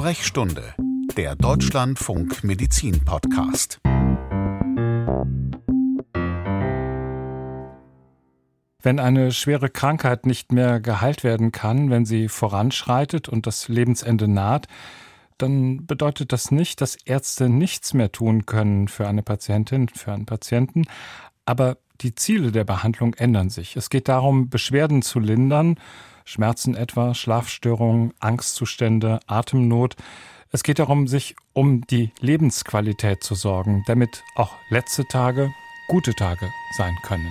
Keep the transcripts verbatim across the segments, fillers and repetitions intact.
Sprechstunde, der Deutschlandfunk Medizin Podcast. Wenn eine schwere Krankheit nicht mehr geheilt werden kann, wenn sie voranschreitet und das Lebensende naht, dann bedeutet das nicht, dass Ärzte nichts mehr tun können für eine Patientin, für einen Patienten. Aber die Ziele der Behandlung ändern sich. Es geht darum, Beschwerden zu lindern, Schmerzen etwa, Schlafstörungen, Angstzustände, Atemnot. Es geht darum, sich um die Lebensqualität zu sorgen, damit auch letzte Tage gute Tage sein können.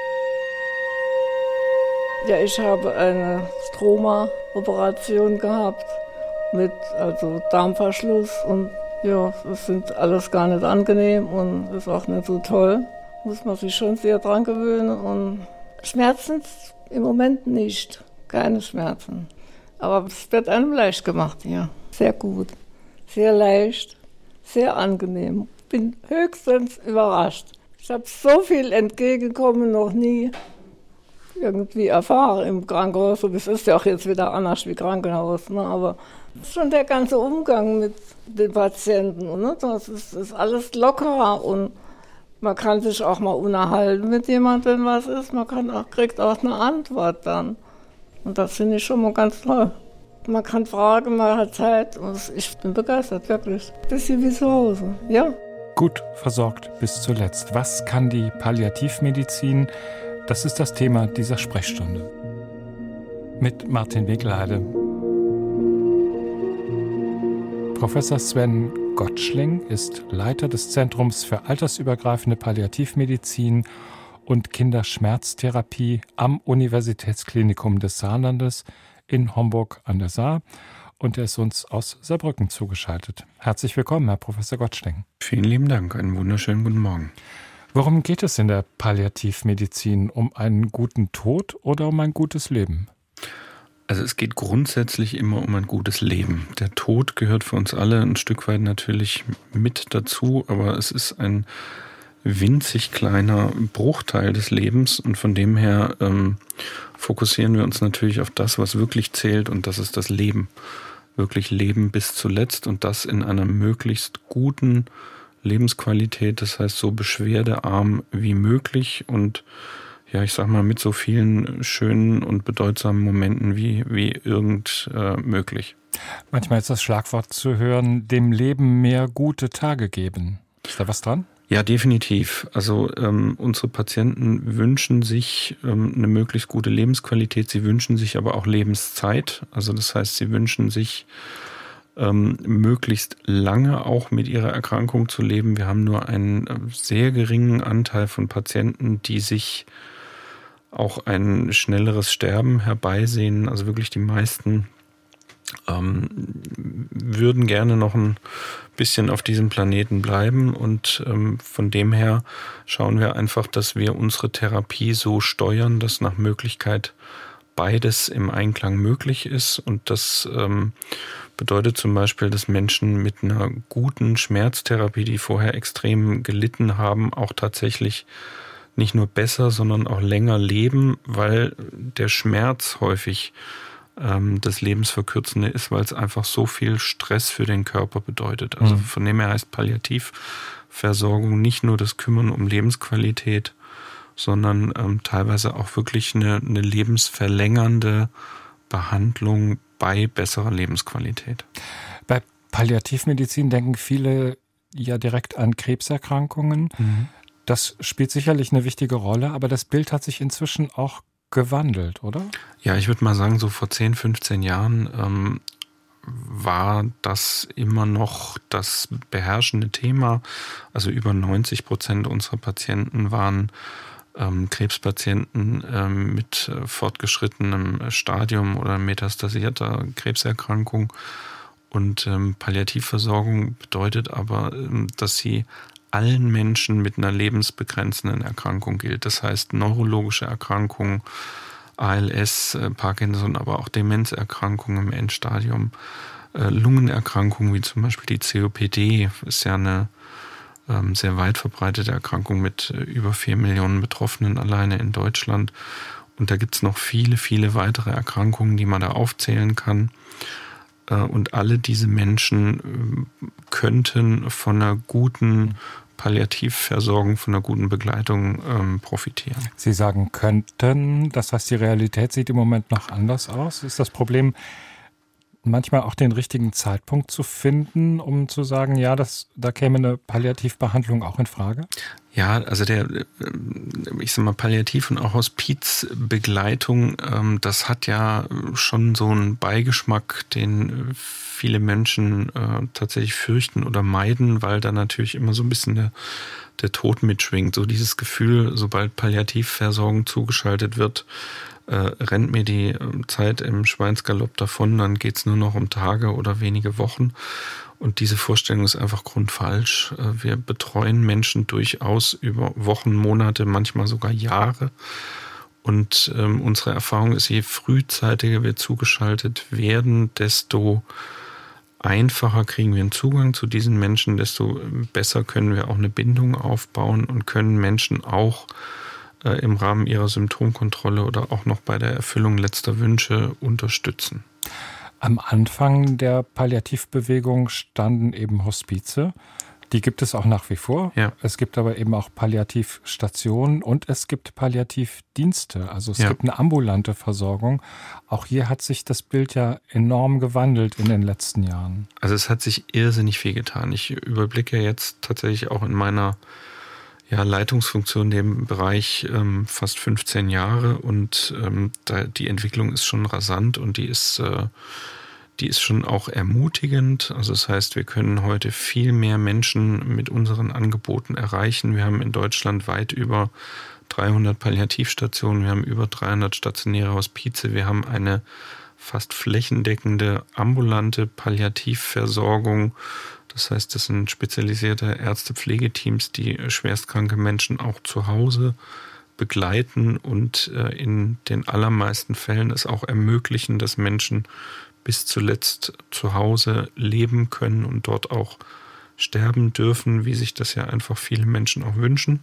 Ja, ich habe eine Stroma-Operation gehabt mit also Darmverschluss und ja, das sind alles gar nicht angenehm und ist auch nicht so toll. Muss man sich schon sehr dran gewöhnen und Schmerzen im Moment nicht, keine Schmerzen. Aber es wird einem leicht gemacht hier, sehr gut, sehr leicht, sehr angenehm. Bin höchstens überrascht. Ich habe so viel entgegenkommen noch nie irgendwie erfahren im Krankenhaus. Und es ist ja auch jetzt wieder anders wie Krankenhaus, ne? Aber schon der ganze Umgang mit den Patienten, ne? Das ist, ist alles lockerer und man kann sich auch mal unterhalten mit jemandem, was ist. Man kann auch, kriegt auch eine Antwort dann. Und das finde ich schon mal ganz toll. Man kann fragen, man hat Zeit. Und ich bin begeistert, wirklich. Bisschen wie zu Hause, ja. Gut versorgt bis zuletzt. Was kann die Palliativmedizin? Das ist das Thema dieser Sprechstunde. Mit Martin Wegelheide. Professor Sven Gottschling ist Leiter des Zentrums für altersübergreifende Palliativmedizin und Kinderschmerztherapie am Universitätsklinikum des Saarlandes in Homburg an der Saar. Und er ist uns aus Saarbrücken zugeschaltet. Herzlich willkommen, Herr Professor Gottschling. Vielen lieben Dank, einen wunderschönen guten Morgen. Worum geht es in der Palliativmedizin? Um einen guten Tod oder um ein gutes Leben? Also es geht grundsätzlich immer um ein gutes Leben. Der Tod gehört für uns alle ein Stück weit natürlich mit dazu, aber es ist ein winzig kleiner Bruchteil des Lebens und von dem her ähm, fokussieren wir uns natürlich auf das, was wirklich zählt, und das ist das Leben. Wirklich Leben bis zuletzt und das in einer möglichst guten Lebensqualität, das heißt so beschwerdearm wie möglich und ja, ich sag mal mit so vielen schönen und bedeutsamen Momenten wie, wie irgend äh, möglich. Manchmal ist das Schlagwort zu hören, dem Leben mehr gute Tage geben. Ist da was dran? Ja, definitiv. Also ähm, unsere Patienten wünschen sich ähm, eine möglichst gute Lebensqualität, sie wünschen sich aber auch Lebenszeit. Also das heißt, sie wünschen sich ähm, möglichst lange auch mit ihrer Erkrankung zu leben. Wir haben nur einen äh, sehr geringen Anteil von Patienten, die sich auch ein schnelleres Sterben herbeisehen. Also wirklich die meisten ähm, würden gerne noch ein bisschen auf diesem Planeten bleiben und ähm, von dem her schauen wir einfach, dass wir unsere Therapie so steuern, dass nach Möglichkeit beides im Einklang möglich ist und das ähm, bedeutet zum Beispiel, dass Menschen mit einer guten Schmerztherapie, die vorher extrem gelitten haben, auch tatsächlich nicht nur besser, sondern auch länger leben, weil der Schmerz häufig ähm, das Lebensverkürzende ist, weil es einfach so viel Stress für den Körper bedeutet. Also von dem her heißt Palliativversorgung nicht nur das Kümmern um Lebensqualität, sondern ähm, teilweise auch wirklich eine, eine lebensverlängernde Behandlung bei besserer Lebensqualität. Bei Palliativmedizin denken viele ja direkt an Krebserkrankungen. Mhm. Das spielt sicherlich eine wichtige Rolle, aber das Bild hat sich inzwischen auch gewandelt, oder? Ja, ich würde mal sagen, so vor zehn, fünfzehn Jahren ähm, war das immer noch das beherrschende Thema. Also über neunzig Prozent unserer Patienten waren ähm, Krebspatienten ähm, mit äh, fortgeschrittenem Stadium oder metastasierter Krebserkrankung. Und ähm, Palliativversorgung bedeutet aber, ähm, dass sie allen Menschen mit einer lebensbegrenzenden Erkrankung gilt. Das heißt neurologische Erkrankungen, A L S, äh, Parkinson, aber auch Demenzerkrankungen im Endstadium, äh, Lungenerkrankungen wie zum Beispiel die C O P D, ist ja eine ähm, sehr weit verbreitete Erkrankung mit äh, über vier Millionen Betroffenen alleine in Deutschland. Und da gibt es noch viele, viele weitere Erkrankungen, die man da aufzählen kann. Und alle diese Menschen könnten von einer guten Palliativversorgung, von einer guten Begleitung ähm, profitieren. Sie sagen könnten, das heißt, die Realität sieht im Moment noch anders aus. Ist das Problem, manchmal auch den richtigen Zeitpunkt zu finden, um zu sagen, ja, das, da käme eine Palliativbehandlung auch in Frage? Ja, also der, ich sag mal, Palliativ- und auch Hospizbegleitung, ähm, das hat ja schon so einen Beigeschmack, den viele Menschen äh, tatsächlich fürchten oder meiden, weil da natürlich immer so ein bisschen der, der Tod mitschwingt. So dieses Gefühl, sobald Palliativversorgung zugeschaltet wird, äh, rennt mir die Zeit im Schweinsgalopp davon, dann geht's nur noch um Tage oder wenige Wochen. Und diese Vorstellung ist einfach grundfalsch. Wir betreuen Menschen durchaus über Wochen, Monate, manchmal sogar Jahre. Und ähm, unsere Erfahrung ist, je frühzeitiger wir zugeschaltet werden, desto einfacher kriegen wir einen Zugang zu diesen Menschen, desto besser können wir auch eine Bindung aufbauen und können Menschen auch äh, im Rahmen ihrer Symptomkontrolle oder auch noch bei der Erfüllung letzter Wünsche unterstützen. Am Anfang der Palliativbewegung standen eben Hospize. Die gibt es auch nach wie vor. Ja. Es gibt aber eben auch Palliativstationen und es gibt Palliativdienste. Also es ja. gibt eine ambulante Versorgung. Auch hier hat sich das Bild ja enorm gewandelt in den letzten Jahren. Also es hat sich irrsinnig viel getan. Ich überblicke jetzt tatsächlich auch in meiner ja, Leitungsfunktion in dem Bereich ähm, fast fünfzehn Jahre und ähm, da, die Entwicklung ist schon rasant und die ist äh, Die ist schon auch ermutigend. Also das heißt, wir können heute viel mehr Menschen mit unseren Angeboten erreichen. Wir haben in Deutschland weit über dreihundert Palliativstationen, wir haben über dreihundert stationäre Hospize, wir haben eine fast flächendeckende ambulante Palliativversorgung. Das heißt, das sind spezialisierte Ärzte-Pflegeteams, die schwerstkranke Menschen auch zu Hause begleiten und in den allermeisten Fällen es auch ermöglichen, dass Menschen bis zuletzt zu Hause leben können und dort auch sterben dürfen, wie sich das ja einfach viele Menschen auch wünschen.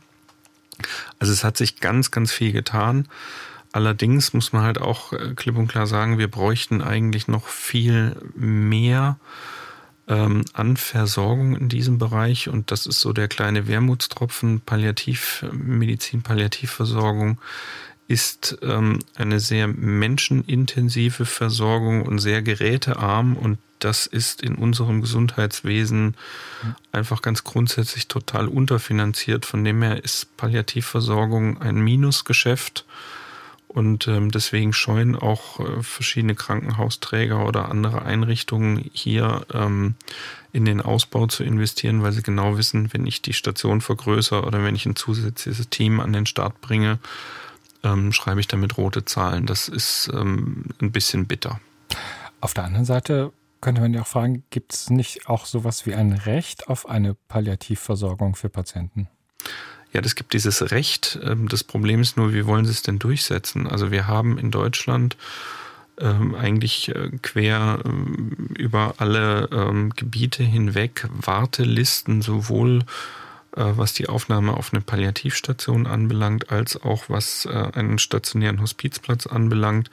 Also es hat sich ganz, ganz viel getan. Allerdings muss man halt auch klipp und klar sagen, wir bräuchten eigentlich noch viel mehr ähm, an Versorgung in diesem Bereich. Und das ist so der kleine Wermutstropfen. Palliativmedizin, Palliativversorgung ist ähm, eine sehr menschenintensive Versorgung und sehr gerätearm und das ist in unserem Gesundheitswesen einfach ganz grundsätzlich total unterfinanziert. Von dem her ist Palliativversorgung ein Minusgeschäft und ähm, deswegen scheuen auch äh, verschiedene Krankenhausträger oder andere Einrichtungen hier ähm, in den Ausbau zu investieren, weil sie genau wissen, wenn ich die Station vergrößere oder wenn ich ein zusätzliches Team an den Start bringe, Ähm, schreibe ich damit rote Zahlen. Das ist ähm, ein bisschen bitter. Auf der anderen Seite könnte man ja auch fragen, gibt es nicht auch sowas wie ein Recht auf eine Palliativversorgung für Patienten? Ja, das gibt dieses Recht. Das Problem ist nur, wie wollen sie es denn durchsetzen? Also wir haben in Deutschland ähm, eigentlich quer ähm, über alle ähm, Gebiete hinweg Wartelisten, sowohl was die Aufnahme auf eine Palliativstation anbelangt, als auch was einen stationären Hospizplatz anbelangt.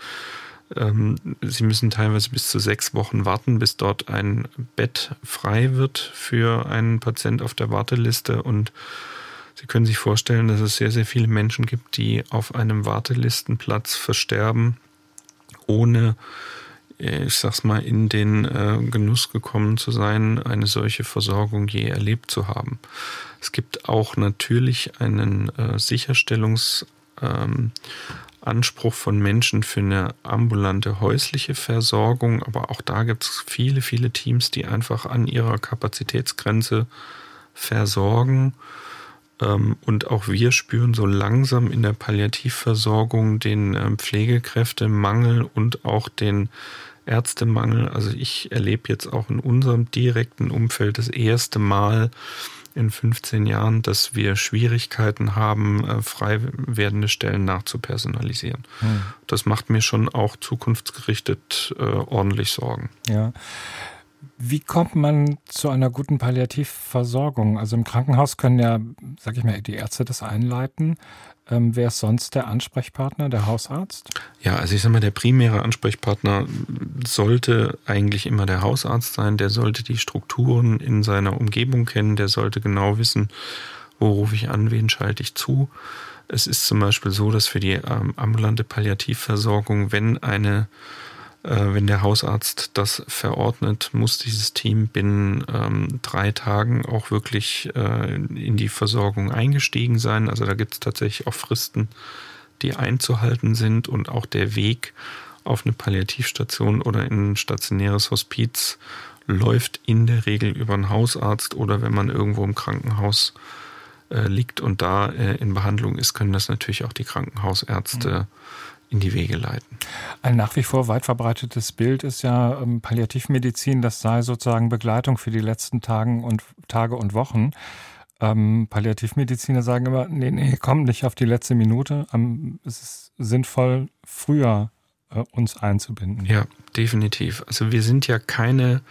Sie müssen teilweise bis zu sechs Wochen warten, bis dort ein Bett frei wird für einen Patient auf der Warteliste. Und Sie können sich vorstellen, dass es sehr, sehr viele Menschen gibt, die auf einem Wartelistenplatz versterben, ohne, ich sag's mal, in den Genuss gekommen zu sein, eine solche Versorgung je erlebt zu haben. Es gibt auch natürlich einen äh, Sicherstellungsanspruch ähm, von Menschen für eine ambulante häusliche Versorgung, aber auch da gibt es viele, viele Teams, die einfach an ihrer Kapazitätsgrenze versorgen. Ähm, und auch wir spüren so langsam in der Palliativversorgung den äh, Pflegekräftemangel und auch den Ärztemangel. Also ich erlebe jetzt auch in unserem direkten Umfeld das erste Mal in fünfzehn Jahren, dass wir Schwierigkeiten haben, frei werdende Stellen nachzupersonalisieren. Hm. Das macht mir schon auch zukunftsgerichtet äh, ordentlich Sorgen. Ja. Wie kommt man zu einer guten Palliativversorgung? Also im Krankenhaus können ja, sag ich mal, die Ärzte das einleiten. Ähm, wer ist sonst der Ansprechpartner, der Hausarzt? Ja, also ich sag mal, der primäre Ansprechpartner sollte eigentlich immer der Hausarzt sein. Der sollte die Strukturen in seiner Umgebung kennen. Der sollte genau wissen, wo rufe ich an, wen schalte ich zu. Es ist zum Beispiel so, dass für die ähm, ambulante Palliativversorgung, wenn eine Wenn der Hausarzt das verordnet, muss dieses Team binnen ähm, drei Tagen auch wirklich äh, in die Versorgung eingestiegen sein. Also da gibt es tatsächlich auch Fristen, die einzuhalten sind, und auch der Weg auf eine Palliativstation oder in ein stationäres Hospiz läuft in der Regel über einen Hausarzt, oder wenn man irgendwo im Krankenhaus äh, liegt und da äh, in Behandlung ist, können das natürlich auch die Krankenhausärzte mhm. in die Wege leiten. Ein nach wie vor weit verbreitetes Bild ist ja ähm, Palliativmedizin, das sei sozusagen Begleitung für die letzten Tagen und, Tage und Wochen. Ähm, Palliativmediziner sagen immer, nee, nee, kommt nicht auf die letzte Minute. Ähm, es ist sinnvoll, früher äh, uns einzubinden. Ja, definitiv. Also wir sind ja keine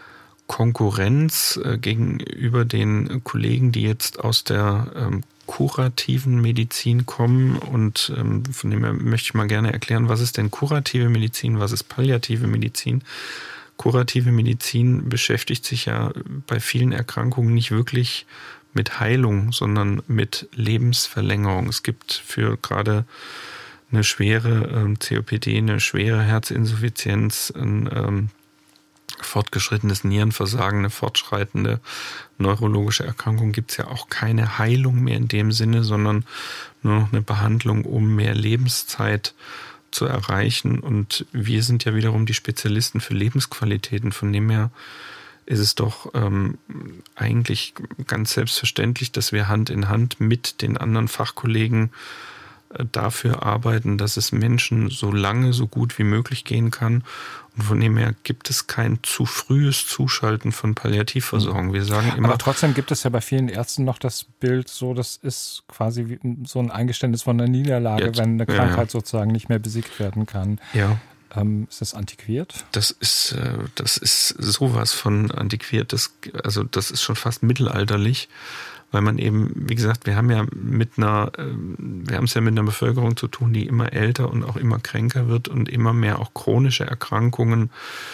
Konkurrenz äh, gegenüber den Kollegen, die jetzt aus der ähm, kurativen Medizin kommen, und ähm, von dem her möchte ich mal gerne erklären, was ist denn kurative Medizin, was ist palliative Medizin. Kurative Medizin beschäftigt sich ja bei vielen Erkrankungen nicht wirklich mit Heilung, sondern mit Lebensverlängerung. Es gibt für gerade eine schwere ähm, C O P D, eine schwere Herzinsuffizienz, ein ähm, fortgeschrittenes Nierenversagen, eine fortschreitende neurologische Erkrankung, gibt es ja auch keine Heilung mehr in dem Sinne, sondern nur noch eine Behandlung, um mehr Lebenszeit zu erreichen. Und wir sind ja wiederum die Spezialisten für Lebensqualitäten. Von dem her ist es doch ähm, eigentlich ganz selbstverständlich, dass wir Hand in Hand mit den anderen Fachkollegen äh, dafür arbeiten, dass es Menschen so lange, so gut wie möglich gehen kann. Und von dem her gibt es kein zu frühes Zuschalten von Palliativversorgung. Wir sagen immer. Aber trotzdem gibt es ja bei vielen Ärzten noch das Bild, so das ist quasi wie so ein Eingeständnis von einer Niederlage, jetzt, wenn eine Krankheit ja, ja. sozusagen nicht mehr besiegt werden kann. Ja. Ähm, ist das antiquiert? Das ist, das ist sowas von antiquiert. Das, also das ist schon fast mittelalterlich. Weil man eben, wie gesagt, wir haben ja mit einer, wir haben es ja mit einer Bevölkerung zu tun, die immer älter und auch immer kränker wird und immer mehr auch chronische Erkrankungen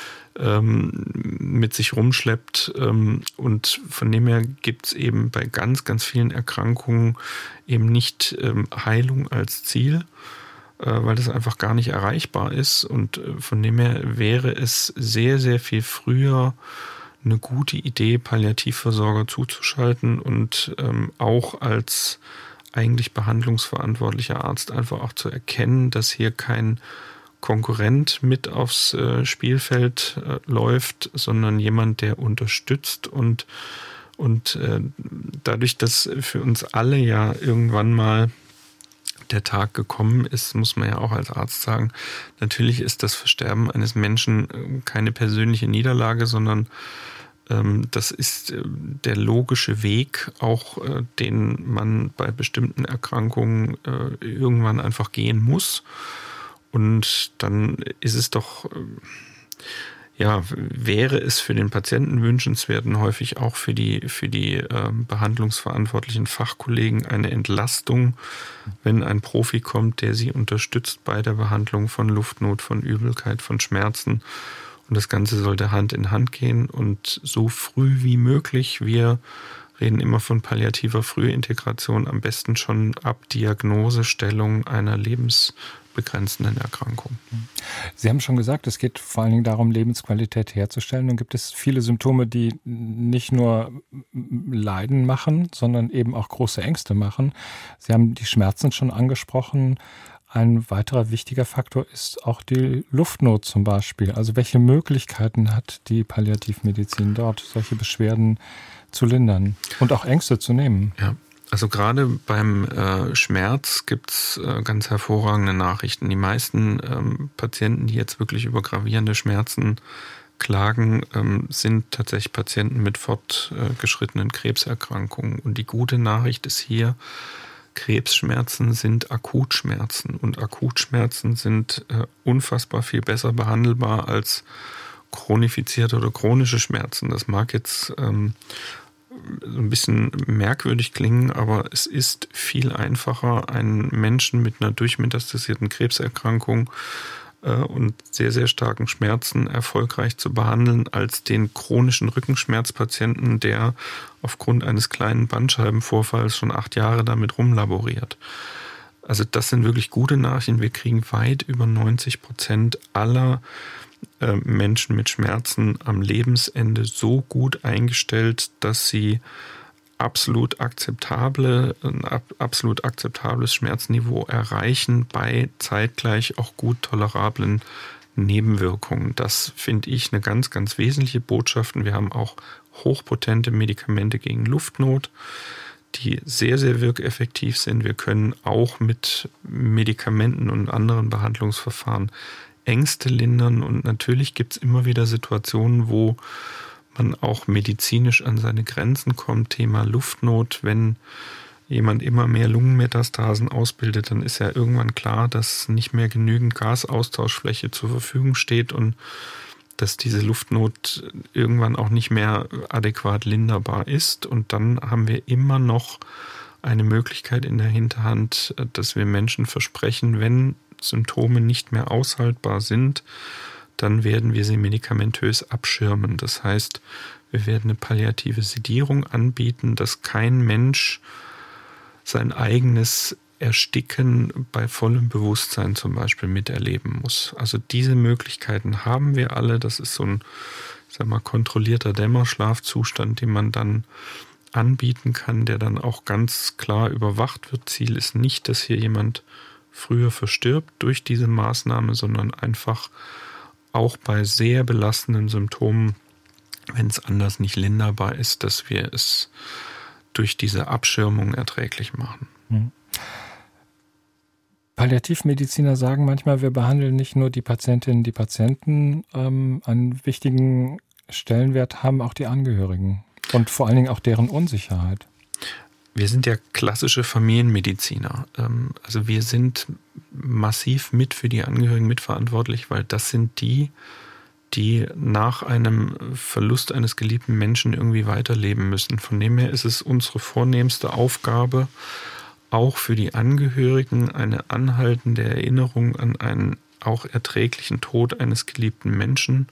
ähm, mit sich rumschleppt. Ähm, und von dem her gibt es eben bei ganz, ganz vielen Erkrankungen eben nicht ähm, Heilung als Ziel, äh, weil das einfach gar nicht erreichbar ist. Und äh, von dem her wäre es sehr, sehr viel früher eine gute Idee, Palliativversorger zuzuschalten und ähm, auch als eigentlich behandlungsverantwortlicher Arzt einfach auch zu erkennen, dass hier kein Konkurrent mit aufs äh, Spielfeld äh, läuft, sondern jemand, der unterstützt und, und äh, dadurch, dass für uns alle ja irgendwann mal der Tag gekommen ist, muss man ja auch als Arzt sagen, natürlich ist das Versterben eines Menschen keine persönliche Niederlage, sondern ähm, das ist äh, der logische Weg, auch äh, den man bei bestimmten Erkrankungen äh, irgendwann einfach gehen muss. Und dann ist es doch, äh, ja, wäre es für den Patienten wünschenswert und häufig auch für die, für die äh, behandlungsverantwortlichen Fachkollegen eine Entlastung, wenn ein Profi kommt, der sie unterstützt bei der Behandlung von Luftnot, von Übelkeit, von Schmerzen. Und das Ganze sollte Hand in Hand gehen und so früh wie möglich. Wir reden immer von palliativer Frühintegration, am besten schon ab Diagnosestellung einer lebensbegrenzenden Erkrankung. Sie haben schon gesagt, es geht vor allen Dingen darum, Lebensqualität herzustellen. Nun gibt es viele Symptome, die nicht nur Leiden machen, sondern eben auch große Ängste machen. Sie haben die Schmerzen schon angesprochen. Ein weiterer wichtiger Faktor ist auch die Luftnot zum Beispiel. Also welche Möglichkeiten hat die Palliativmedizin dort, solche Beschwerden zu lindern und auch Ängste zu nehmen? Ja, also gerade beim äh, Schmerz gibt es äh, ganz hervorragende Nachrichten. Die meisten ähm, Patienten, die jetzt wirklich über gravierende Schmerzen klagen, ähm, sind tatsächlich Patienten mit fortgeschrittenen Krebserkrankungen. Und die gute Nachricht ist hier, Krebsschmerzen sind Akutschmerzen und Akutschmerzen sind äh, unfassbar viel besser behandelbar als chronifizierte oder chronische Schmerzen. Das mag jetzt ähm, so ein bisschen merkwürdig klingen, aber es ist viel einfacher, einen Menschen mit einer durchmetastasierten Krebserkrankung äh, und sehr, sehr starken Schmerzen erfolgreich zu behandeln, als den chronischen Rückenschmerzpatienten, der aufgrund eines kleinen Bandscheibenvorfalls schon acht Jahre damit rumlaboriert. Also das sind wirklich gute Nachrichten. Wir kriegen weit über neunzig Prozent aller äh, Menschen mit Schmerzen am Lebensende so gut eingestellt, dass sie absolut akzeptable, ein ab, absolut akzeptables Schmerzniveau erreichen bei zeitgleich auch gut tolerablen Nebenwirkungen. Das finde ich eine ganz, ganz wesentliche Botschaft. Wir haben auch hochpotente Medikamente gegen Luftnot, die sehr, sehr wirkeffektiv sind. Wir können auch mit Medikamenten und anderen Behandlungsverfahren Ängste lindern. Und natürlich gibt es immer wieder Situationen, wo man auch medizinisch an seine Grenzen kommt. Thema Luftnot, wenn jemand immer mehr Lungenmetastasen ausbildet, dann ist ja irgendwann klar, dass nicht mehr genügend Gasaustauschfläche zur Verfügung steht und dass diese Luftnot irgendwann auch nicht mehr adäquat linderbar ist. Und dann haben wir immer noch eine Möglichkeit in der Hinterhand, dass wir Menschen versprechen, wenn Symptome nicht mehr aushaltbar sind, dann werden wir sie medikamentös abschirmen. Das heißt, wir werden eine palliative Sedierung anbieten, dass kein Mensch sein eigenes Ersticken bei vollem Bewusstsein zum Beispiel miterleben muss. Also diese Möglichkeiten haben wir alle. Das ist so ein, ich sag mal, kontrollierter Dämmerschlafzustand, den man dann anbieten kann, der dann auch ganz klar überwacht wird. Ziel ist nicht, dass hier jemand früher verstirbt durch diese Maßnahme, sondern einfach auch bei sehr belastenden Symptomen, wenn es anders nicht linderbar ist, dass wir es durch diese Abschirmung erträglich machen. Mhm. Palliativmediziner sagen manchmal, wir behandeln nicht nur die Patientinnen, die Patienten. Ähm, einen wichtigen Stellenwert haben auch die Angehörigen und vor allen Dingen auch deren Unsicherheit. Wir sind ja klassische Familienmediziner. Also wir sind massiv mit für die Angehörigen mitverantwortlich, weil das sind die, die nach einem Verlust eines geliebten Menschen irgendwie weiterleben müssen. Von dem her ist es unsere vornehmste Aufgabe, auch für die Angehörigen eine anhaltende Erinnerung an einen auch erträglichen Tod eines geliebten Menschen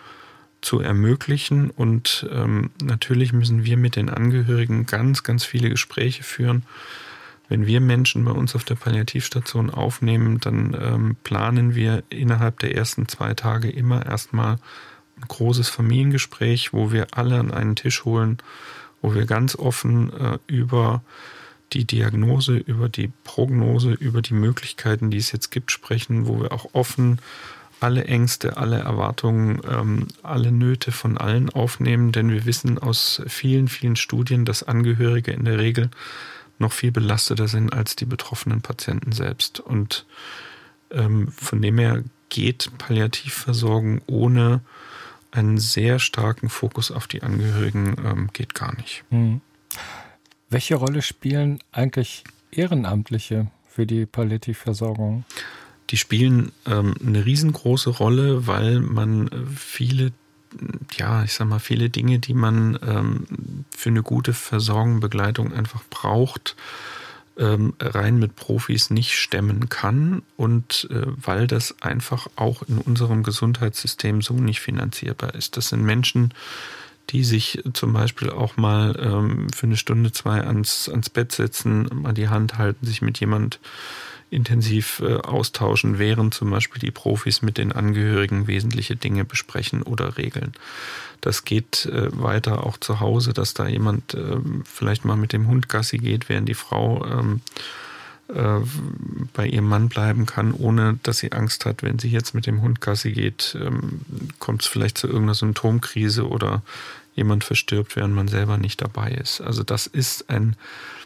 zu ermöglichen. Und ähm, natürlich müssen wir mit den Angehörigen ganz, ganz viele Gespräche führen. Wenn wir Menschen bei uns auf der Palliativstation aufnehmen, dann ähm, planen wir innerhalb der ersten zwei Tage immer erstmal ein großes Familiengespräch, wo wir alle an einen Tisch holen, wo wir ganz offen äh, über die Diagnose, über die Prognose, über die Möglichkeiten, die es jetzt gibt, sprechen, wo wir auch offen alle Ängste, alle Erwartungen, ähm, alle Nöte von allen aufnehmen, denn wir wissen aus vielen, vielen Studien, dass Angehörige in der Regel noch viel belasteter sind als die betroffenen Patienten selbst. Und ähm, von dem her geht Palliativversorgung ohne einen sehr starken Fokus auf die Angehörigen ähm, geht gar nicht. Hm. Welche Rolle spielen eigentlich Ehrenamtliche für die Palliativversorgung? Die spielen ähm, eine riesengroße Rolle, weil man viele, ja, ich sag mal, viele Dinge, die man ähm, für eine gute Versorgung, Begleitung einfach braucht, ähm, rein mit Profis nicht stemmen kann und äh, weil das einfach auch in unserem Gesundheitssystem so nicht finanzierbar ist. Das sind Menschen, die sich zum Beispiel auch mal ähm, für eine Stunde, zwei ans, ans Bett setzen, mal die Hand halten, sich mit jemand intensiv äh, austauschen, während zum Beispiel die Profis mit den Angehörigen wesentliche Dinge besprechen oder regeln. Das geht äh, weiter auch zu Hause, dass da jemand äh, vielleicht mal mit dem Hund Gassi geht, während die Frau ähm, äh, bei ihrem Mann bleiben kann, ohne dass sie Angst hat, wenn sie jetzt mit dem Hund Gassi geht, ähm, kommt es vielleicht zu irgendeiner Symptomkrise oder jemand verstirbt, während man selber nicht dabei ist. Also das ist ein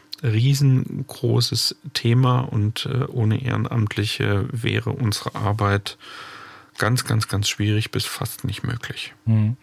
riesengroßes Thema und äh, ohne Ehrenamtliche wäre unsere Arbeit ganz, ganz, ganz schwierig bis fast nicht möglich. Hm.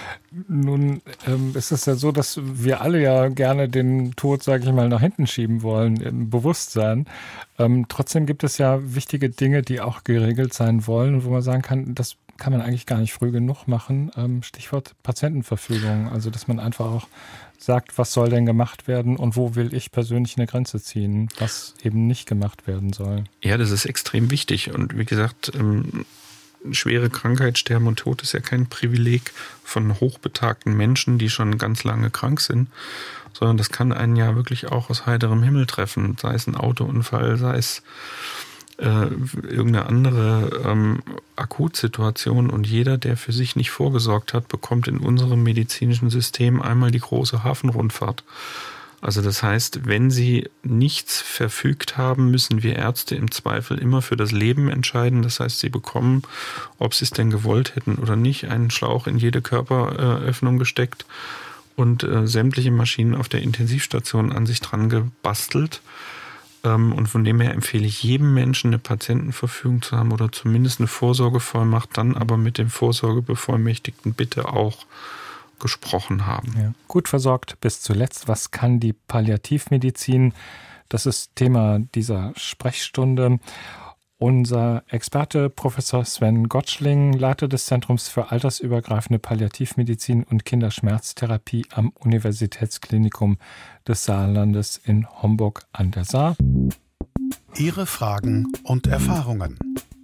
Nun ähm, ist es ja so, dass wir alle ja gerne den Tod, sage ich mal, nach hinten schieben wollen, im Bewusstsein. Ähm, trotzdem gibt es ja wichtige Dinge, die auch geregelt sein wollen, wo man sagen kann, das kann man eigentlich gar nicht früh genug machen. Ähm, Stichwort Patientenverfügung, also dass man einfach auch sagt, was soll denn gemacht werden und wo will ich persönlich eine Grenze ziehen, was eben nicht gemacht werden soll. Ja, das ist extrem wichtig und wie gesagt, ähm, schwere Krankheit, Sterben und Tod ist ja kein Privileg von hochbetagten Menschen, die schon ganz lange krank sind, sondern das kann einen ja wirklich auch aus heiterem Himmel treffen, sei es ein Autounfall, sei es äh, irgendeine andere ähm, Akutsituation und jeder, der für sich nicht vorgesorgt hat, bekommt in unserem medizinischen System einmal die große Hafenrundfahrt. Also das heißt, wenn Sie nichts verfügt haben, müssen wir Ärzte im Zweifel immer für das Leben entscheiden. Das heißt, Sie bekommen, ob Sie es denn gewollt hätten oder nicht, einen Schlauch in jede Körperöffnung gesteckt und äh, sämtliche Maschinen auf der Intensivstation an sich dran gebastelt. Ähm, und von dem her empfehle ich jedem Menschen, eine Patientenverfügung zu haben oder zumindest eine Vorsorgevollmacht, dann aber mit dem Vorsorgebevollmächtigten bitte auch gesprochen haben. Ja. Gut versorgt bis zuletzt. Was kann die Palliativmedizin? Das ist Thema dieser Sprechstunde. Unser Experte Professor Sven Gottschling, Leiter des Zentrums für altersübergreifende Palliativmedizin und Kinderschmerztherapie am Universitätsklinikum des Saarlandes in Homburg an der Saar. Ihre Fragen und Erfahrungen.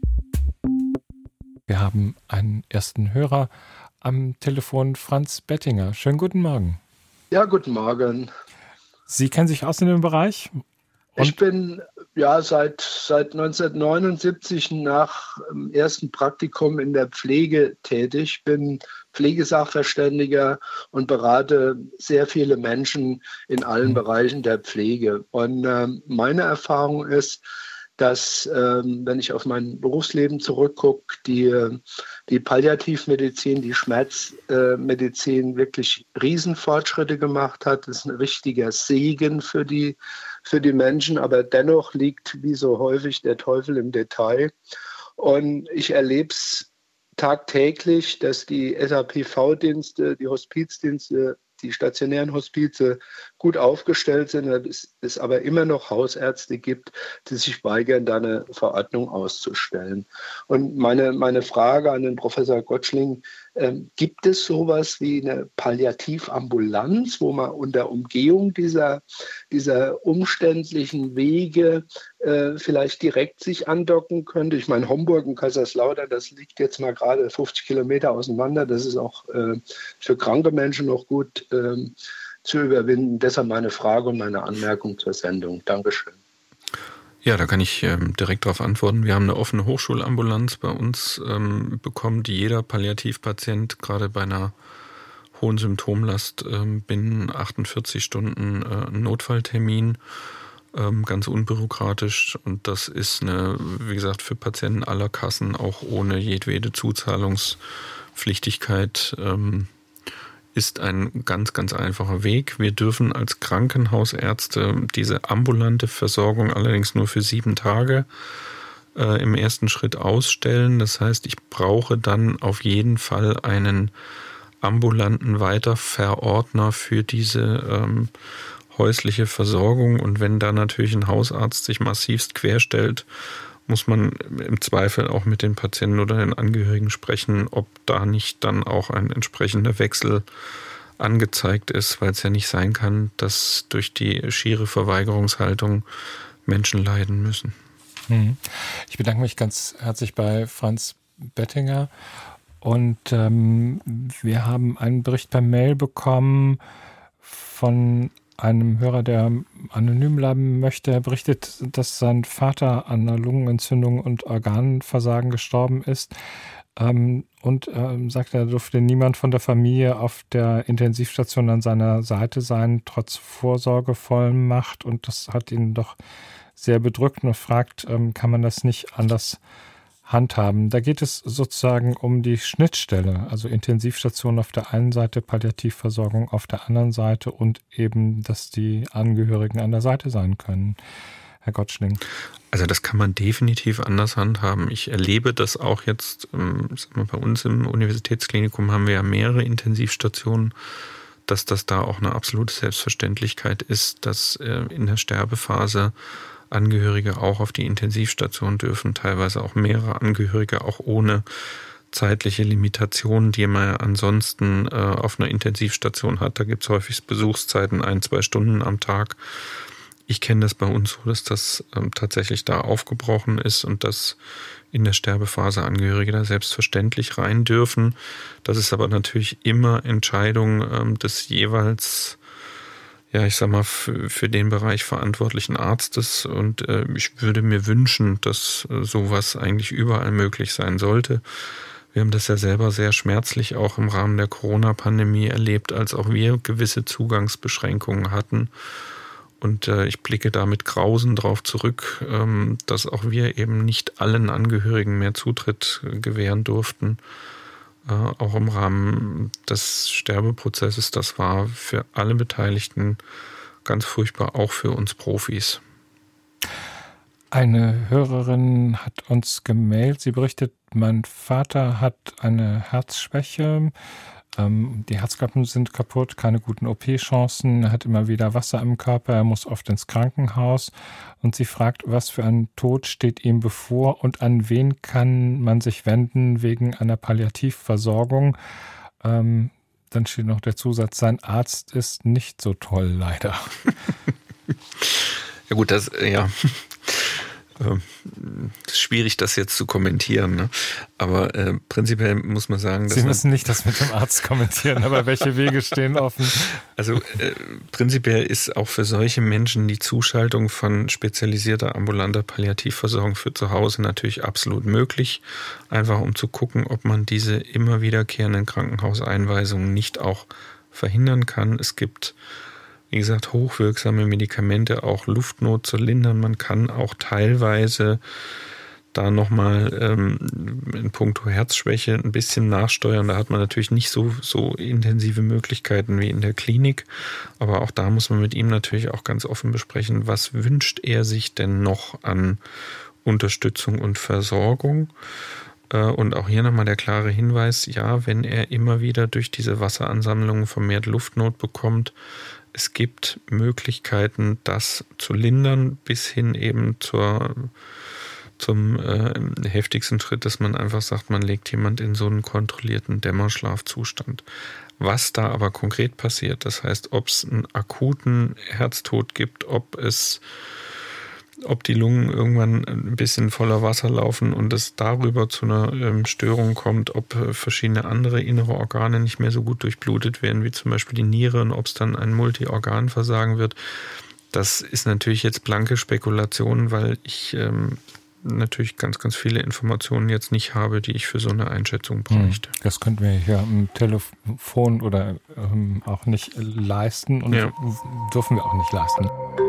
Wir haben einen ersten Hörer am Telefon, Franz Bettinger. Schönen guten Morgen. Ja, guten Morgen. Sie kennen sich aus in dem Bereich? Und ich bin ja seit, seit neunzehnhundertneunundsiebzig nach dem ersten Praktikum in der Pflege tätig, bin Pflegesachverständiger und berate sehr viele Menschen in allen mhm. Bereichen der Pflege. Und äh, meine Erfahrung ist, dass, ähm, wenn ich auf mein Berufsleben zurückgucke, die, die Palliativmedizin, die Schmerzmedizin äh, wirklich Riesenfortschritte gemacht hat. Das ist ein richtiger Segen für die, für die Menschen, aber dennoch liegt, wie so häufig, der Teufel im Detail. Und ich erlebe es tagtäglich, dass die S A P V-Dienste, die Hospizdienste, die stationären Hospize gut aufgestellt sind, dass es aber immer noch Hausärzte gibt, die sich weigern, da eine Verordnung auszustellen. Und meine, meine Frage an den Professor Gottschling, ähm, gibt es sowas wie eine Palliativambulanz, wo man unter Umgehung dieser, dieser umständlichen Wege äh, vielleicht direkt sich andocken könnte? Ich meine, Homburg und Kaiserslautern, das liegt jetzt mal gerade fünfzig Kilometer auseinander. Das ist auch äh, für kranke Menschen noch gut äh, zu überwinden. Deshalb meine Frage und meine Anmerkung zur Sendung. Dankeschön. Ja, da kann ich ähm, direkt darauf antworten. Wir haben eine offene Hochschulambulanz. Bei uns ähm, bekommt jeder Palliativpatient gerade bei einer hohen Symptomlast ähm, binnen achtundvierzig Stunden äh, einen Notfalltermin, ähm, ganz unbürokratisch. Und das ist eine, wie gesagt, für Patienten aller Kassen auch ohne jedwede Zuzahlungspflichtigkeit ähm, ist ein ganz, ganz einfacher Weg. Wir dürfen als Krankenhausärzte diese ambulante Versorgung allerdings nur für sieben Tage äh, im ersten Schritt ausstellen. Das heißt, ich brauche dann auf jeden Fall einen ambulanten Weiterverordner für diese ähm, häusliche Versorgung. Und wenn da natürlich ein Hausarzt sich massivst querstellt, muss man im Zweifel auch mit den Patienten oder den Angehörigen sprechen, ob da nicht dann auch ein entsprechender Wechsel angezeigt ist, weil es ja nicht sein kann, dass durch die schiere Verweigerungshaltung Menschen leiden müssen. Ich bedanke mich ganz herzlich bei Franz Bettinger und ähm, wir haben einen Bericht per Mail bekommen von einem Hörer, der anonym bleiben möchte. Er berichtet, dass sein Vater an einer Lungenentzündung und Organversagen gestorben ist. Ähm, und ähm, sagt, er durfte niemand von der Familie auf der Intensivstation an seiner Seite sein, trotz Vorsorgevollmacht. Und das hat ihn doch sehr bedrückt und fragt, ähm, kann man das nicht anders handhaben? Da geht es sozusagen um die Schnittstelle, also Intensivstation auf der einen Seite, Palliativversorgung auf der anderen Seite und eben, dass die Angehörigen an der Seite sein können. Herr Gottschling. Also das kann man definitiv anders handhaben. Ich erlebe das auch jetzt, ähm, sagen wir, bei uns im Universitätsklinikum haben wir ja mehrere Intensivstationen, dass das da auch eine absolute Selbstverständlichkeit ist, dass äh, in der Sterbephase Angehörige auch auf die Intensivstation dürfen, teilweise auch mehrere Angehörige, auch ohne zeitliche Limitationen, die man ja ansonsten äh, auf einer Intensivstation hat. Da gibt es häufig Besuchszeiten, ein, zwei Stunden am Tag. Ich kenne das bei uns so, dass das ähm, tatsächlich da aufgebrochen ist und dass in der Sterbephase Angehörige da selbstverständlich rein dürfen. Das ist aber natürlich immer Entscheidung ähm, des jeweils, ja, ich sag mal, für, für den Bereich verantwortlichen Arztes. Und äh, ich würde mir wünschen, dass äh, sowas eigentlich überall möglich sein sollte. Wir haben das ja selber sehr schmerzlich auch im Rahmen der Corona-Pandemie erlebt, als auch wir gewisse Zugangsbeschränkungen hatten. Und äh, ich blicke da mit Grausen drauf zurück, ähm, dass auch wir eben nicht allen Angehörigen mehr Zutritt äh, gewähren durften. Äh, auch im Rahmen des Sterbeprozesses. Das war für alle Beteiligten ganz furchtbar, auch für uns Profis. Eine Hörerin hat uns gemailt. Sie berichtet, mein Vater hat eine Herzschwäche. Ähm, die Herzklappen sind kaputt, keine guten O P-Chancen. Er hat immer wieder Wasser im Körper. Er muss oft ins Krankenhaus. Und sie fragt, was für ein Tod steht ihm bevor und an wen kann man sich wenden wegen einer Palliativversorgung. Ähm, dann steht noch der Zusatz, sein Arzt ist nicht so toll, leider. Ja gut, das, ja... Es ist schwierig, das jetzt zu kommentieren, ne? Aber äh, prinzipiell muss man sagen, dass Sie müssen nicht das mit dem Arzt kommentieren, aber welche Wege stehen offen? Also äh, prinzipiell ist auch für solche Menschen die Zuschaltung von spezialisierter ambulanter Palliativversorgung für zu Hause natürlich absolut möglich, einfach um zu gucken, ob man diese immer wiederkehrenden Krankenhauseinweisungen nicht auch verhindern kann. Es gibt, wie gesagt, hochwirksame Medikamente, auch Luftnot zu lindern. Man kann auch teilweise da nochmal ähm, in puncto Herzschwäche ein bisschen nachsteuern. Da hat man natürlich nicht so, so intensive Möglichkeiten wie in der Klinik. Aber auch da muss man mit ihm natürlich auch ganz offen besprechen, was wünscht er sich denn noch an Unterstützung und Versorgung. Und auch hier nochmal der klare Hinweis, ja, wenn er immer wieder durch diese Wasseransammlungen vermehrt Luftnot bekommt, es gibt Möglichkeiten, das zu lindern, bis hin eben zur, zum äh, heftigsten Schritt, dass man einfach sagt, man legt jemand in so einen kontrollierten Dämmerschlafzustand. Was da aber konkret passiert, das heißt, ob es einen akuten Herztod gibt, ob es ob die Lungen irgendwann ein bisschen voller Wasser laufen und es darüber zu einer ähm, Störung kommt, ob äh, verschiedene andere innere Organe nicht mehr so gut durchblutet werden, wie zum Beispiel die Niere, und ob es dann ein Multiorganversagen wird. Das ist natürlich jetzt blanke Spekulation, weil ich ähm, natürlich ganz, ganz viele Informationen jetzt nicht habe, die ich für so eine Einschätzung bräuchte. Das könnten wir hier am Telefon oder ähm, auch nicht leisten und ja. dürfen wir auch nicht leisten.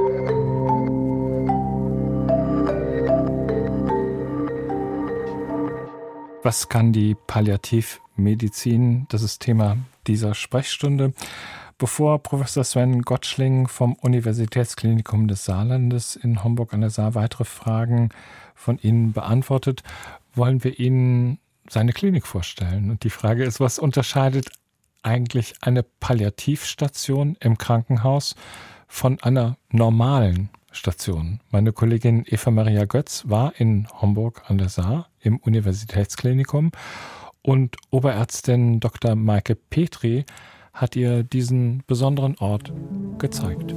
Was kann die Palliativmedizin? Das ist Thema dieser Sprechstunde. Bevor Professor Sven Gottschling vom Universitätsklinikum des Saarlandes in Homburg an der Saar weitere Fragen von Ihnen beantwortet, wollen wir Ihnen seine Klinik vorstellen. Und die Frage ist, was unterscheidet eigentlich eine Palliativstation im Krankenhaus von einer normalen Station? Meine Kollegin Eva Maria Götz war in Homburg an der Saar im Universitätsklinikum und Oberärztin Doktor Maike Petri hat ihr diesen besonderen Ort gezeigt.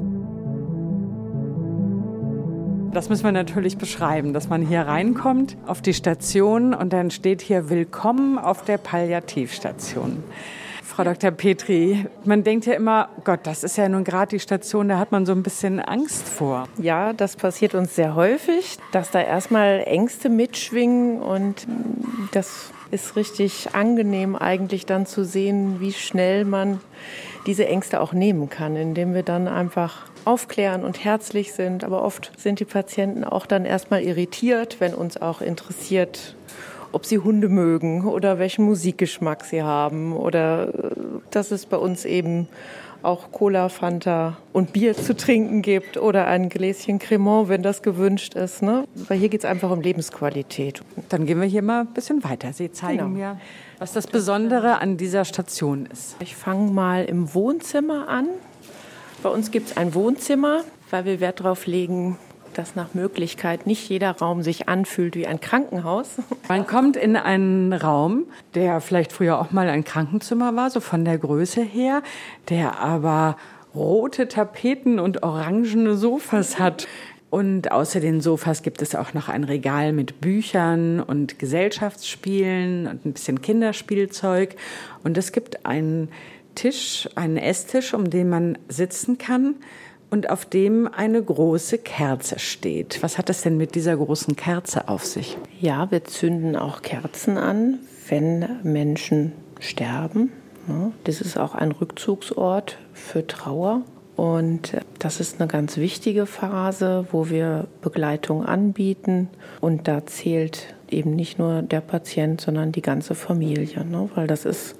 Das müssen wir natürlich beschreiben, dass man hier reinkommt auf die Station und dann steht hier Willkommen auf der Palliativstation. Frau Doktor Petri, man denkt ja immer, Gott, das ist ja nun gerade die Station, da hat man so ein bisschen Angst vor. Ja, das passiert uns sehr häufig, dass da erstmal Ängste mitschwingen und das ist richtig angenehm eigentlich dann zu sehen, wie schnell man diese Ängste auch nehmen kann, indem wir dann einfach aufklären und herzlich sind. Aber oft sind die Patienten auch dann erstmal irritiert, wenn uns auch interessiert, ob sie Hunde mögen oder welchen Musikgeschmack sie haben oder dass es bei uns eben auch Cola, Fanta und Bier zu trinken gibt oder ein Gläschen Cremant, wenn das gewünscht ist. Ne? Weil hier geht es einfach um Lebensqualität. Dann gehen wir hier mal ein bisschen weiter. Sie zeigen genau. mir, was das Besondere an dieser Station ist. Ich fange mal im Wohnzimmer an. Bei uns gibt es ein Wohnzimmer, weil wir Wert darauf legen, dass nach Möglichkeit nicht jeder Raum sich anfühlt wie ein Krankenhaus. Man kommt in einen Raum, der vielleicht früher auch mal ein Krankenzimmer war, so von der Größe her, der aber rote Tapeten und orangene Sofas hat. Und außer den Sofas gibt es auch noch ein Regal mit Büchern und Gesellschaftsspielen und ein bisschen Kinderspielzeug. Und es gibt einen Tisch, einen Esstisch, um den man sitzen kann und auf dem eine große Kerze steht. Was hat es denn mit dieser großen Kerze auf sich? Ja, wir zünden auch Kerzen an, wenn Menschen sterben. Das ist auch ein Rückzugsort für Trauer. Und das ist eine ganz wichtige Phase, wo wir Begleitung anbieten. Und da zählt eben nicht nur der Patient, sondern die ganze Familie, ne? Weil das ist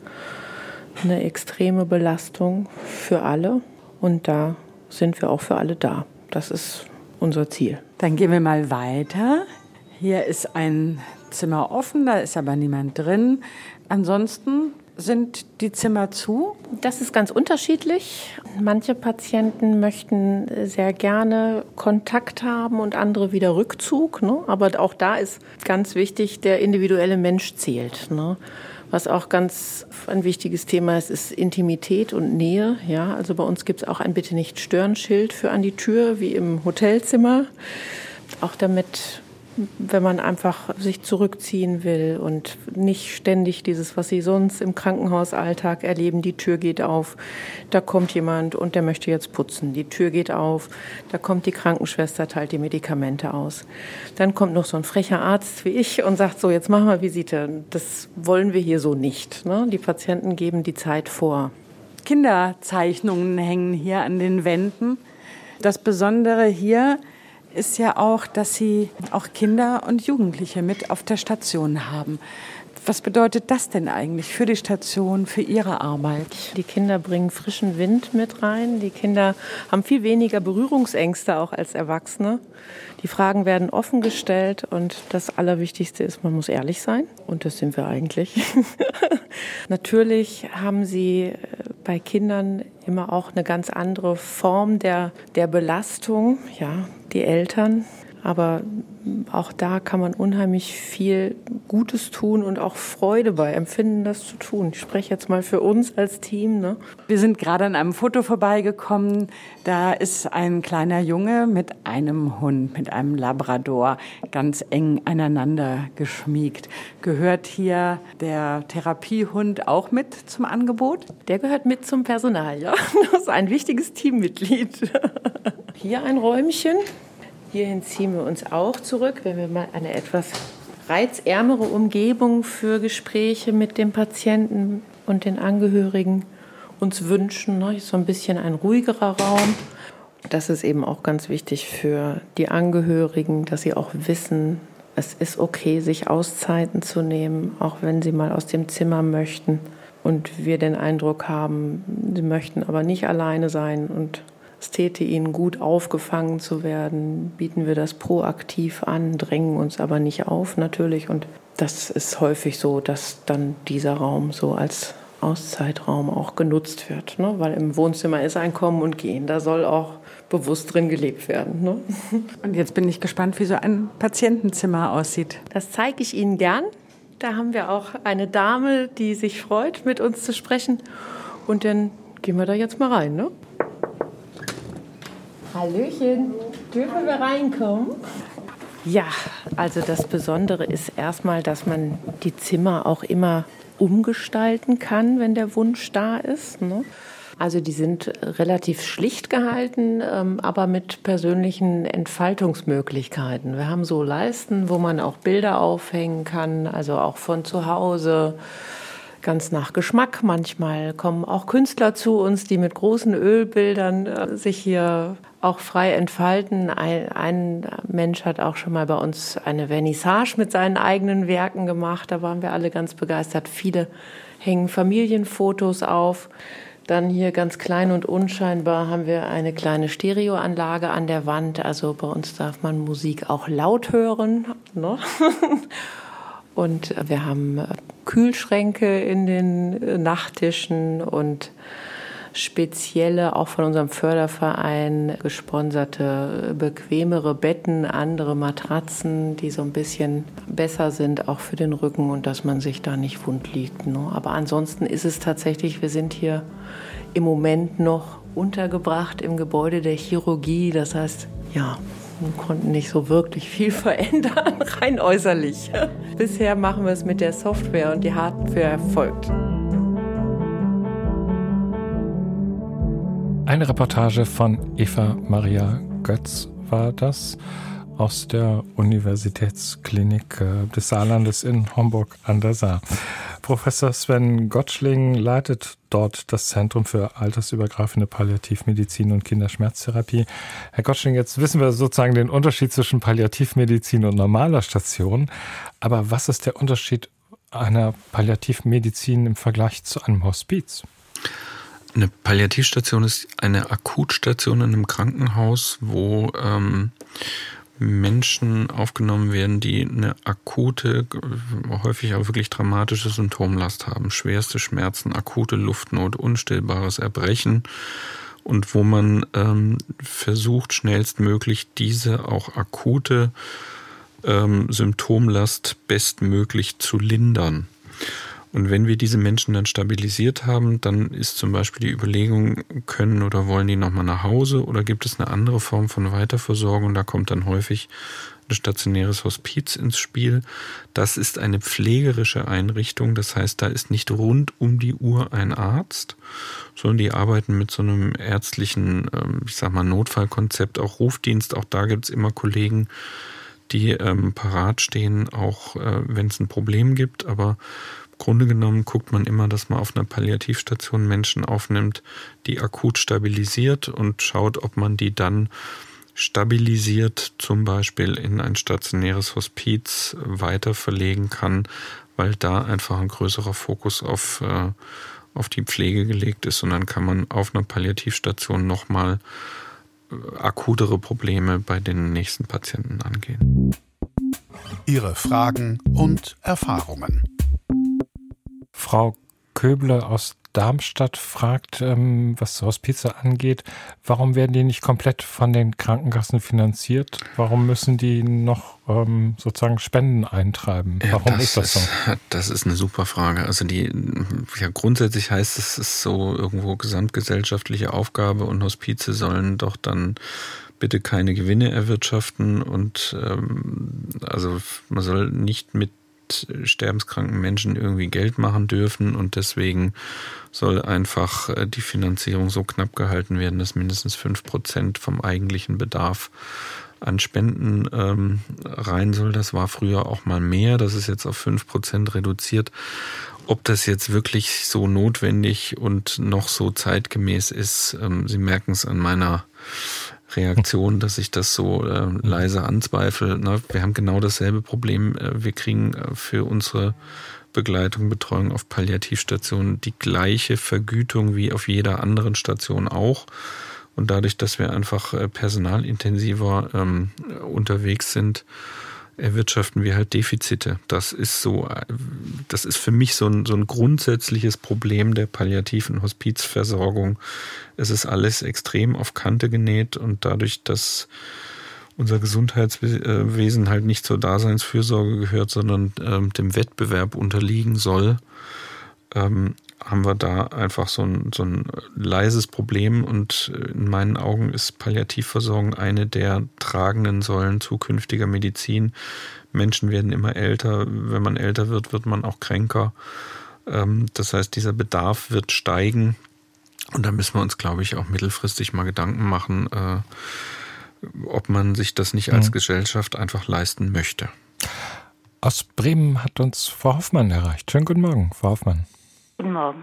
eine extreme Belastung für alle. Und da sind wir auch für alle da. Das ist unser Ziel. Dann gehen wir mal weiter. Hier ist ein Zimmer offen, da ist aber niemand drin. Ansonsten sind die Zimmer zu? Das ist ganz unterschiedlich. Manche Patienten möchten sehr gerne Kontakt haben und andere wieder Rückzug, ne? Aber auch da ist ganz wichtig, der individuelle Mensch zählt, ne? Was auch ganz ein wichtiges Thema ist, ist Intimität und Nähe. Ja, also bei uns gibt es auch ein Bitte-nicht-stören-Schild für an die Tür, wie im Hotelzimmer. Auch damit, wenn man einfach sich zurückziehen will und nicht ständig dieses, was Sie sonst im Krankenhausalltag erleben, die Tür geht auf, da kommt jemand und der möchte jetzt putzen. Die Tür geht auf, da kommt die Krankenschwester, teilt die Medikamente aus. Dann kommt noch so ein frecher Arzt wie ich und sagt so, jetzt machen wir Visite. Das wollen wir hier so nicht, ne? Die Patienten geben die Zeit vor. Kinderzeichnungen hängen hier an den Wänden. Das Besondere hier ist ja auch, dass Sie auch Kinder und Jugendliche mit auf der Station haben. Was bedeutet das denn eigentlich für die Station, für Ihre Arbeit? Die Kinder bringen frischen Wind mit rein. Die Kinder haben viel weniger Berührungsängste auch als Erwachsene. Die Fragen werden offen gestellt und das Allerwichtigste ist, man muss ehrlich sein. Und das sind wir eigentlich. Natürlich haben sie bei Kindern immer auch eine ganz andere Form der, der Belastung, ja, die Eltern. Aber auch da kann man unheimlich viel Gutes tun und auch Freude bei empfinden, das zu tun. Ich spreche jetzt mal für uns als Team, ne? Wir sind gerade an einem Foto vorbeigekommen. Da ist ein kleiner Junge mit einem Hund, mit einem Labrador, ganz eng aneinander geschmiegt. Gehört hier der Therapiehund auch mit zum Angebot? Der gehört mit zum Personal, ja. Das ist ein wichtiges Teammitglied. Hier ein Räumchen. Hierhin ziehen wir uns auch zurück, wenn wir mal eine etwas reizärmere Umgebung für Gespräche mit dem Patienten und den Angehörigen uns wünschen. Ne? So ein bisschen ein ruhigerer Raum. Das ist eben auch ganz wichtig für die Angehörigen, dass sie auch wissen, es ist okay, sich Auszeiten zu nehmen, auch wenn sie mal aus dem Zimmer möchten. Und wir den Eindruck haben, sie möchten aber nicht alleine sein und es täte ihnen gut, aufgefangen zu werden, bieten wir das proaktiv an, drängen uns aber nicht auf natürlich. Und das ist häufig so, dass dann dieser Raum so als Auszeitraum auch genutzt wird. Ne? Weil im Wohnzimmer ist ein Kommen und Gehen, da soll auch bewusst drin gelebt werden. Ne? Und jetzt bin ich gespannt, wie so ein Patientenzimmer aussieht. Das zeige ich Ihnen gern. Da haben wir auch eine Dame, die sich freut, mit uns zu sprechen. Und dann gehen wir da jetzt mal rein, ne? Hallöchen, dürfen wir reinkommen? Ja, also das Besondere ist erstmal, dass man die Zimmer auch immer umgestalten kann, wenn der Wunsch da ist, ne? Also die sind relativ schlicht gehalten, aber mit persönlichen Entfaltungsmöglichkeiten. Wir haben so Leisten, wo man auch Bilder aufhängen kann, also auch von zu Hause. Ganz nach Geschmack. Manchmal kommen auch Künstler zu uns, die mit großen Ölbildern äh, sich hier auch frei entfalten. Ein, ein Mensch hat auch schon mal bei uns eine Vernissage mit seinen eigenen Werken gemacht. Da waren wir alle ganz begeistert. Viele hängen Familienfotos auf. Dann hier ganz klein und unscheinbar haben wir eine kleine Stereoanlage an der Wand. Also bei uns darf man Musik auch laut hören, ne? Und wir haben Kühlschränke in den Nachttischen und spezielle, auch von unserem Förderverein gesponserte, bequemere Betten, andere Matratzen, die so ein bisschen besser sind, auch für den Rücken und dass man sich da nicht wund liegt. Ne? Aber ansonsten ist es tatsächlich, wir sind hier im Moment noch untergebracht im Gebäude der Chirurgie. Das heißt, ja, wir konnten nicht so wirklich viel verändern, rein äußerlich. Bisher machen wir es mit der Software und die Hardware folgt. Eine Reportage von Eva Maria Götz war das aus der Universitätsklinik des Saarlandes in Homburg an der Saar. Professor Sven Gottschling leitet dort das Zentrum für altersübergreifende Palliativmedizin und Kinderschmerztherapie. Herr Gottschling, jetzt wissen wir sozusagen den Unterschied zwischen Palliativmedizin und normaler Station. Aber was ist der Unterschied einer Palliativmedizin im Vergleich zu einem Hospiz? Eine Palliativstation ist eine Akutstation in einem Krankenhaus, wo ähm, Menschen aufgenommen werden, die eine akute, häufig auch wirklich dramatische Symptomlast haben. Schwerste Schmerzen, akute Luftnot, unstillbares Erbrechen. Und wo man ähm, versucht, schnellstmöglich diese auch akute ähm, Symptomlast bestmöglich zu lindern. Und wenn wir diese Menschen dann stabilisiert haben, dann ist zum Beispiel die Überlegung, können oder wollen die nochmal nach Hause oder gibt es eine andere Form von Weiterversorgung? Da kommt dann häufig ein stationäres Hospiz ins Spiel. Das ist eine pflegerische Einrichtung, das heißt, da ist nicht rund um die Uhr ein Arzt, sondern die arbeiten mit so einem ärztlichen, ich sag mal, Notfallkonzept, auch Rufdienst, auch da gibt es immer Kollegen, die ähm, parat stehen, auch äh, wenn es ein Problem gibt, aber im Grunde genommen guckt man immer, dass man auf einer Palliativstation Menschen aufnimmt, die akut stabilisiert und schaut, ob man die dann stabilisiert zum Beispiel in ein stationäres Hospiz weiter verlegen kann, weil da einfach ein größerer Fokus auf, äh, auf die Pflege gelegt ist und dann kann man auf einer Palliativstation nochmal äh, akutere Probleme bei den nächsten Patienten angehen. Ihre Fragen und Erfahrungen. Frau Köble aus Darmstadt fragt, ähm, was Hospize angeht, warum werden die nicht komplett von den Krankenkassen finanziert? Warum müssen die noch ähm, sozusagen Spenden eintreiben? Ja, warum das ist das so? Ist, das ist eine super Frage. Also die, ja, grundsätzlich heißt es, es ist so irgendwo gesamtgesellschaftliche Aufgabe und Hospize sollen doch dann bitte keine Gewinne erwirtschaften und ähm, also man soll nicht mit sterbenskranken Menschen irgendwie Geld machen dürfen und deswegen soll einfach die Finanzierung so knapp gehalten werden, dass mindestens fünf Prozent vom eigentlichen Bedarf an Spenden ähm, rein soll. Das war früher auch mal mehr, das ist jetzt auf fünf Prozent reduziert. Ob das jetzt wirklich so notwendig und noch so zeitgemäß ist, ähm, Sie merken es an meiner Reaktion, dass ich das so äh, leise anzweifle. Ne? Wir haben genau dasselbe Problem. Wir kriegen für unsere Begleitung, Betreuung auf Palliativstationen die gleiche Vergütung wie auf jeder anderen Station auch. Und dadurch, dass wir einfach personalintensiver ähm, unterwegs sind, erwirtschaften wir halt Defizite. Das ist so, das ist für mich so ein, so ein grundsätzliches Problem der Palliativ- und Hospizversorgung. Es ist alles extrem auf Kante genäht und dadurch, dass unser Gesundheitswesen halt nicht zur Daseinsfürsorge gehört, sondern ähm, dem Wettbewerb unterliegen soll, ähm, haben wir da einfach so ein, so ein leises Problem und in meinen Augen ist Palliativversorgung eine der tragenden Säulen zukünftiger Medizin. Menschen werden immer älter, wenn man älter wird, wird man auch kränker. Das heißt, dieser Bedarf wird steigen und da müssen wir uns, glaube ich, auch mittelfristig mal Gedanken machen, ob man sich das nicht als mhm. Gesellschaft einfach leisten möchte. Aus Bremen hat uns Frau Hoffmann erreicht. Schönen guten Morgen, Frau Hoffmann. Guten Morgen.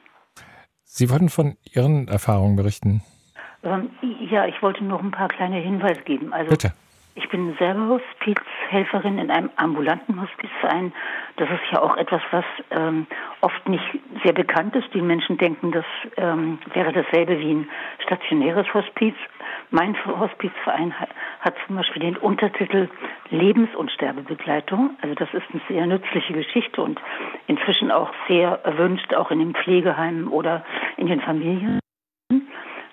Sie wollten von Ihren Erfahrungen berichten. Ähm, ja, ich wollte noch ein paar kleine Hinweise geben. Also, bitte. Ich bin selber Hospizhelferin in einem ambulanten Hospizverein. Das ist ja auch etwas, was ähm, oft nicht sehr bekannt ist. Die Menschen denken, das ähm, wäre dasselbe wie ein stationäres Hospiz. Mein Hospizverein hat, hat zum Beispiel den Untertitel Lebens- und Sterbebegleitung. Also das ist eine sehr nützliche Geschichte und inzwischen auch sehr erwünscht, auch in den Pflegeheimen oder in den Familien.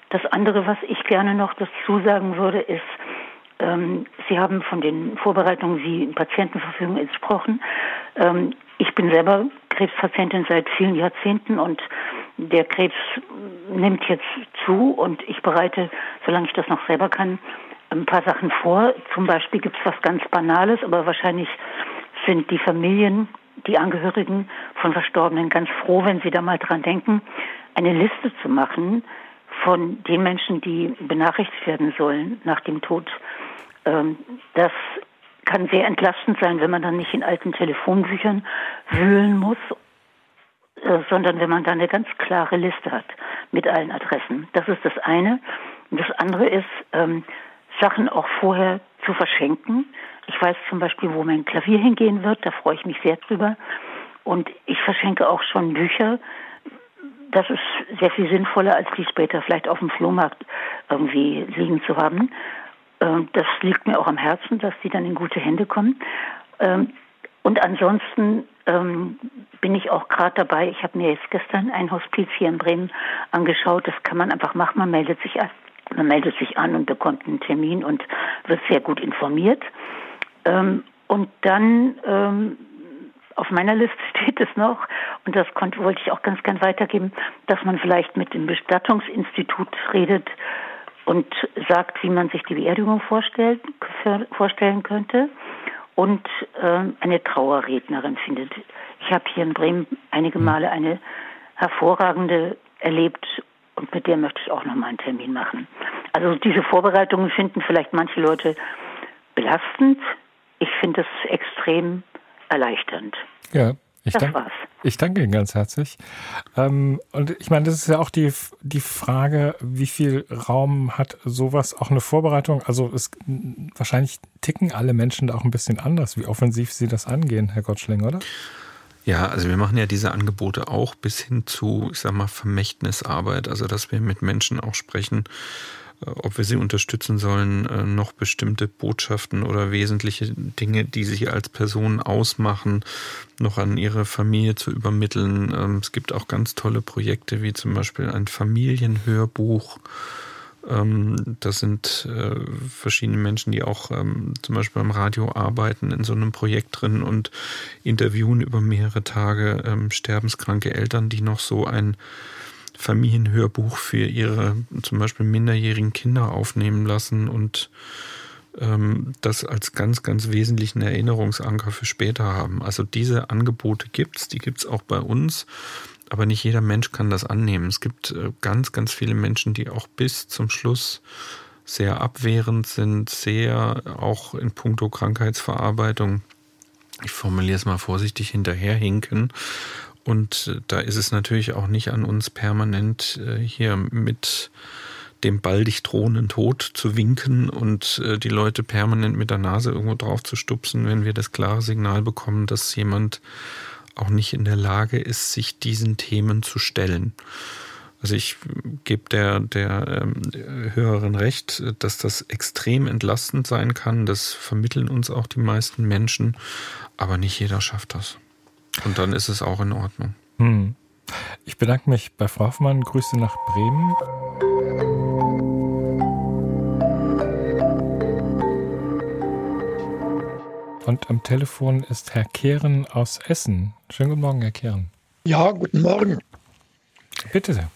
Das andere, was ich gerne noch dazu sagen würde, ist, ähm, Sie haben von den Vorbereitungen wie Patientenverfügung gesprochen. Ähm, ich bin selber Krebspatientin seit vielen Jahrzehnten und der Krebs nimmt jetzt zu und ich bereite, solange ich das noch selber kann, ein paar Sachen vor. Zum Beispiel gibt es was ganz Banales, aber wahrscheinlich sind die Familien, die Angehörigen von Verstorbenen ganz froh, wenn sie da mal dran denken, eine Liste zu machen von den Menschen, die benachrichtigt werden sollen nach dem Tod. Das kann sehr entlastend sein, wenn man dann nicht in alten Telefonbüchern wühlen muss, sondern wenn man dann eine ganz klare Liste hat mit allen Adressen. Das ist das eine. Und das andere ist, ähm, Sachen auch vorher zu verschenken. Ich weiß zum Beispiel, wo mein Klavier hingehen wird, da freue ich mich sehr drüber. Und ich verschenke auch schon Bücher. Das ist sehr viel sinnvoller, als die später vielleicht auf dem Flohmarkt irgendwie liegen zu haben. Ähm, das liegt mir auch am Herzen, dass die dann in gute Hände kommen. Ähm, und ansonsten ähm, bin ich auch gerade dabei, ich habe mir jetzt gestern ein Hospiz hier in Bremen angeschaut, das kann man einfach machen, man meldet sich an. Man meldet sich an und bekommt einen Termin und wird sehr gut informiert. Ähm, und dann ähm, auf meiner Liste steht es noch, und das konnte, wollte ich auch ganz gern weitergeben, dass man vielleicht mit dem Bestattungsinstitut redet und sagt, wie man sich die Beerdigung vorstellt, vorstellen könnte und ähm, eine Trauerrednerin findet. Ich habe hier in Bremen einige Male eine hervorragende erlebt, und mit der möchte ich auch nochmal einen Termin machen. Also diese Vorbereitungen finden vielleicht manche Leute belastend. Ich finde es extrem erleichternd. Ja, ich, das dank, war's. ich danke Ihnen ganz herzlich. Ähm, und ich meine, das ist ja auch die, die Frage, wie viel Raum hat sowas, auch eine Vorbereitung? Also es, wahrscheinlich ticken alle Menschen da auch ein bisschen anders, wie offensiv Sie das angehen, Herr Gottschling, oder? Ja, also wir machen ja diese Angebote auch bis hin zu, ich sag mal, Vermächtnisarbeit, also dass wir mit Menschen auch sprechen, ob wir sie unterstützen sollen, noch bestimmte Botschaften oder wesentliche Dinge, die sie als Person ausmachen, noch an ihre Familie zu übermitteln. Es gibt auch ganz tolle Projekte, wie zum Beispiel ein Familienhörbuch. Das sind verschiedene Menschen, die auch zum Beispiel am Radio arbeiten, in so einem Projekt drin und interviewen über mehrere Tage sterbenskranke Eltern, die noch so ein Familienhörbuch für ihre zum Beispiel minderjährigen Kinder aufnehmen lassen und das als ganz, ganz wesentlichen Erinnerungsanker für später haben. Also diese Angebote gibt's, die gibt's auch bei uns. Aber nicht jeder Mensch kann das annehmen. Es gibt ganz, ganz viele Menschen, die auch bis zum Schluss sehr abwehrend sind, sehr auch in puncto Krankheitsverarbeitung, ich formuliere es mal vorsichtig, hinterherhinken. Und da ist es natürlich auch nicht an uns permanent hier mit dem baldig drohenden Tod zu winken und die Leute permanent mit der Nase irgendwo drauf zu stupsen, wenn wir das klare Signal bekommen, dass jemand auch nicht in der Lage ist, sich diesen Themen zu stellen. Also ich gebe der, der ähm, Hörerin recht, dass das extrem entlastend sein kann. Das vermitteln uns auch die meisten Menschen, aber nicht jeder schafft das. Und dann ist es auch in Ordnung. Hm. Ich bedanke mich bei Frau Hoffmann. Grüße nach Bremen. Und am Telefon ist Herr Kehren aus Essen. Schönen guten Morgen, Herr Kehren. Ja, guten Morgen. Bitte sehr.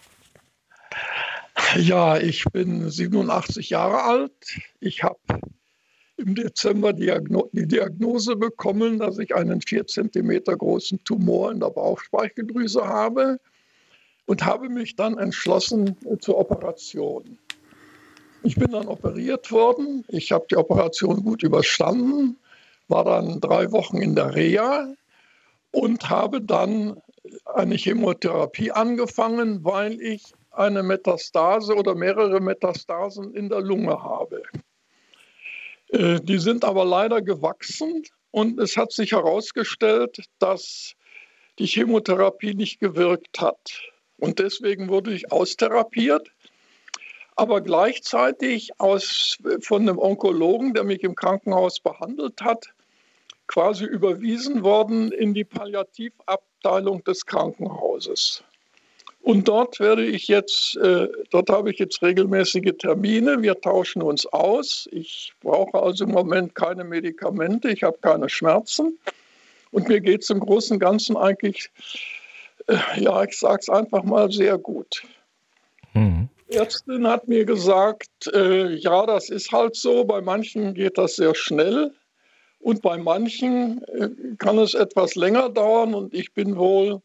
Ja, ich bin siebenundachtzig Jahre alt. Ich habe im Dezember Diagno- die Diagnose bekommen, dass ich einen vier Zentimeter großen Tumor in der Bauchspeicheldrüse habe und habe mich dann entschlossen zur Operation. Ich bin dann operiert worden. Ich habe die Operation gut überstanden, war dann drei Wochen in der Reha und habe dann eine Chemotherapie angefangen, weil ich eine Metastase oder mehrere Metastasen in der Lunge habe. Die sind aber leider gewachsen und es hat sich herausgestellt, dass die Chemotherapie nicht gewirkt hat. Und deswegen wurde ich austherapiert, aber gleichzeitig aus, von einem Onkologen, der mich im Krankenhaus behandelt hat, quasi überwiesen worden in die Palliativabteilung des Krankenhauses. Und dort werde ich jetzt, äh, dort habe ich jetzt regelmäßige Termine. Wir tauschen uns aus. Ich brauche also im Moment keine Medikamente. Ich habe keine Schmerzen. Und mir geht es im Großen und Ganzen eigentlich, äh, ja, ich sage es einfach mal, sehr gut. Mhm. Die Ärztin hat mir gesagt, äh, ja, das ist halt so. Bei manchen geht das sehr schnell. Und bei manchen äh, kann es etwas länger dauern und ich bin wohl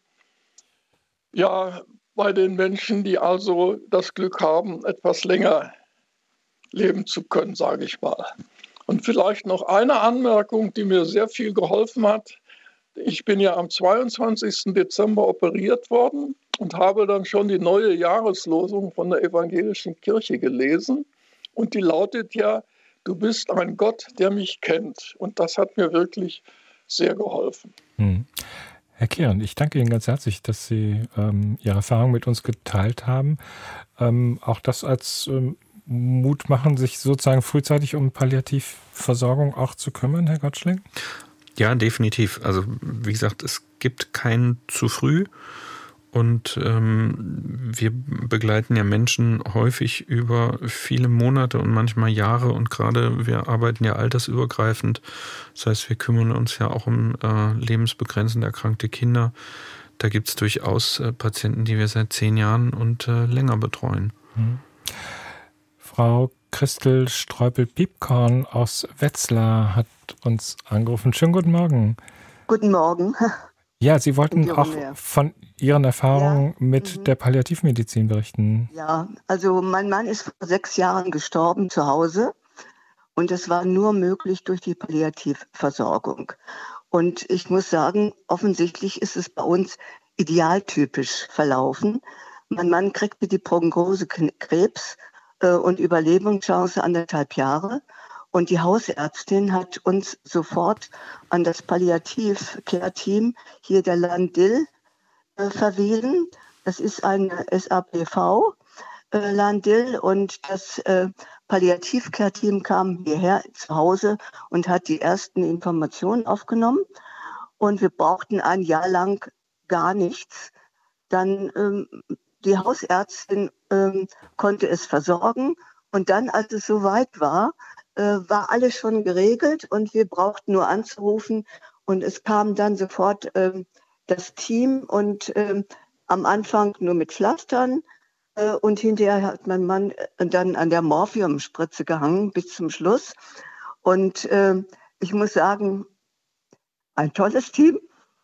ja bei den Menschen, die also das Glück haben, etwas länger leben zu können, sage ich mal. Und vielleicht noch eine Anmerkung, die mir sehr viel geholfen hat. Ich bin ja am zweiundzwanzigsten Dezember operiert worden und habe dann schon die neue Jahreslosung von der Evangelischen Kirche gelesen. Und die lautet ja: Du bist ein Gott, der mich kennt. Und das hat mir wirklich sehr geholfen. Hm. Herr Kehren, ich danke Ihnen ganz herzlich, dass Sie ähm, Ihre Erfahrung mit uns geteilt haben. Ähm, auch das als ähm, Mut machen, sich sozusagen frühzeitig um Palliativversorgung auch zu kümmern, Herr Gottschling? Ja, definitiv. Also wie gesagt, es gibt kein zu früh. Und ähm, wir begleiten ja Menschen häufig über viele Monate und manchmal Jahre. Und gerade wir arbeiten ja altersübergreifend. Das heißt, wir kümmern uns ja auch um äh, lebensbegrenzend erkrankte Kinder. Da gibt es durchaus äh, Patienten, die wir seit zehn Jahren und äh, länger betreuen. Mhm. Frau Christel Streubel-Piepkorn aus Wetzlar hat uns angerufen. Schönen guten Morgen. Guten Morgen. Ja, Sie wollten auch von Ihren Erfahrungen ja. mit mhm. der Palliativmedizin berichten. Ja, also mein Mann ist vor sechs Jahren gestorben zu Hause und es war nur möglich durch die Palliativversorgung. Und ich muss sagen, offensichtlich ist es bei uns idealtypisch verlaufen. Mein Mann kriegte die Prognose Krebs äh, und Überlebenschance anderthalb Jahre. Und die Hausärztin hat uns sofort an das Palliativ-Care-Team hier der Lahn-Dill äh, verwiesen. Das ist eine S A P V, äh, Lahn-Dill. Und das äh, Palliativ-Care-Team kam hierher zu Hause und hat die ersten Informationen aufgenommen. Und wir brauchten ein Jahr lang gar nichts. Dann ähm, die Hausärztin ähm, konnte es versorgen. Und dann, als es soweit war, war alles schon geregelt und wir brauchten nur anzurufen und es kam dann sofort ähm, das Team und ähm, am Anfang nur mit Pflastern äh, und hinterher hat mein Mann dann an der Morphiumspritze gehangen bis zum Schluss und äh, ich muss sagen, ein tolles Team.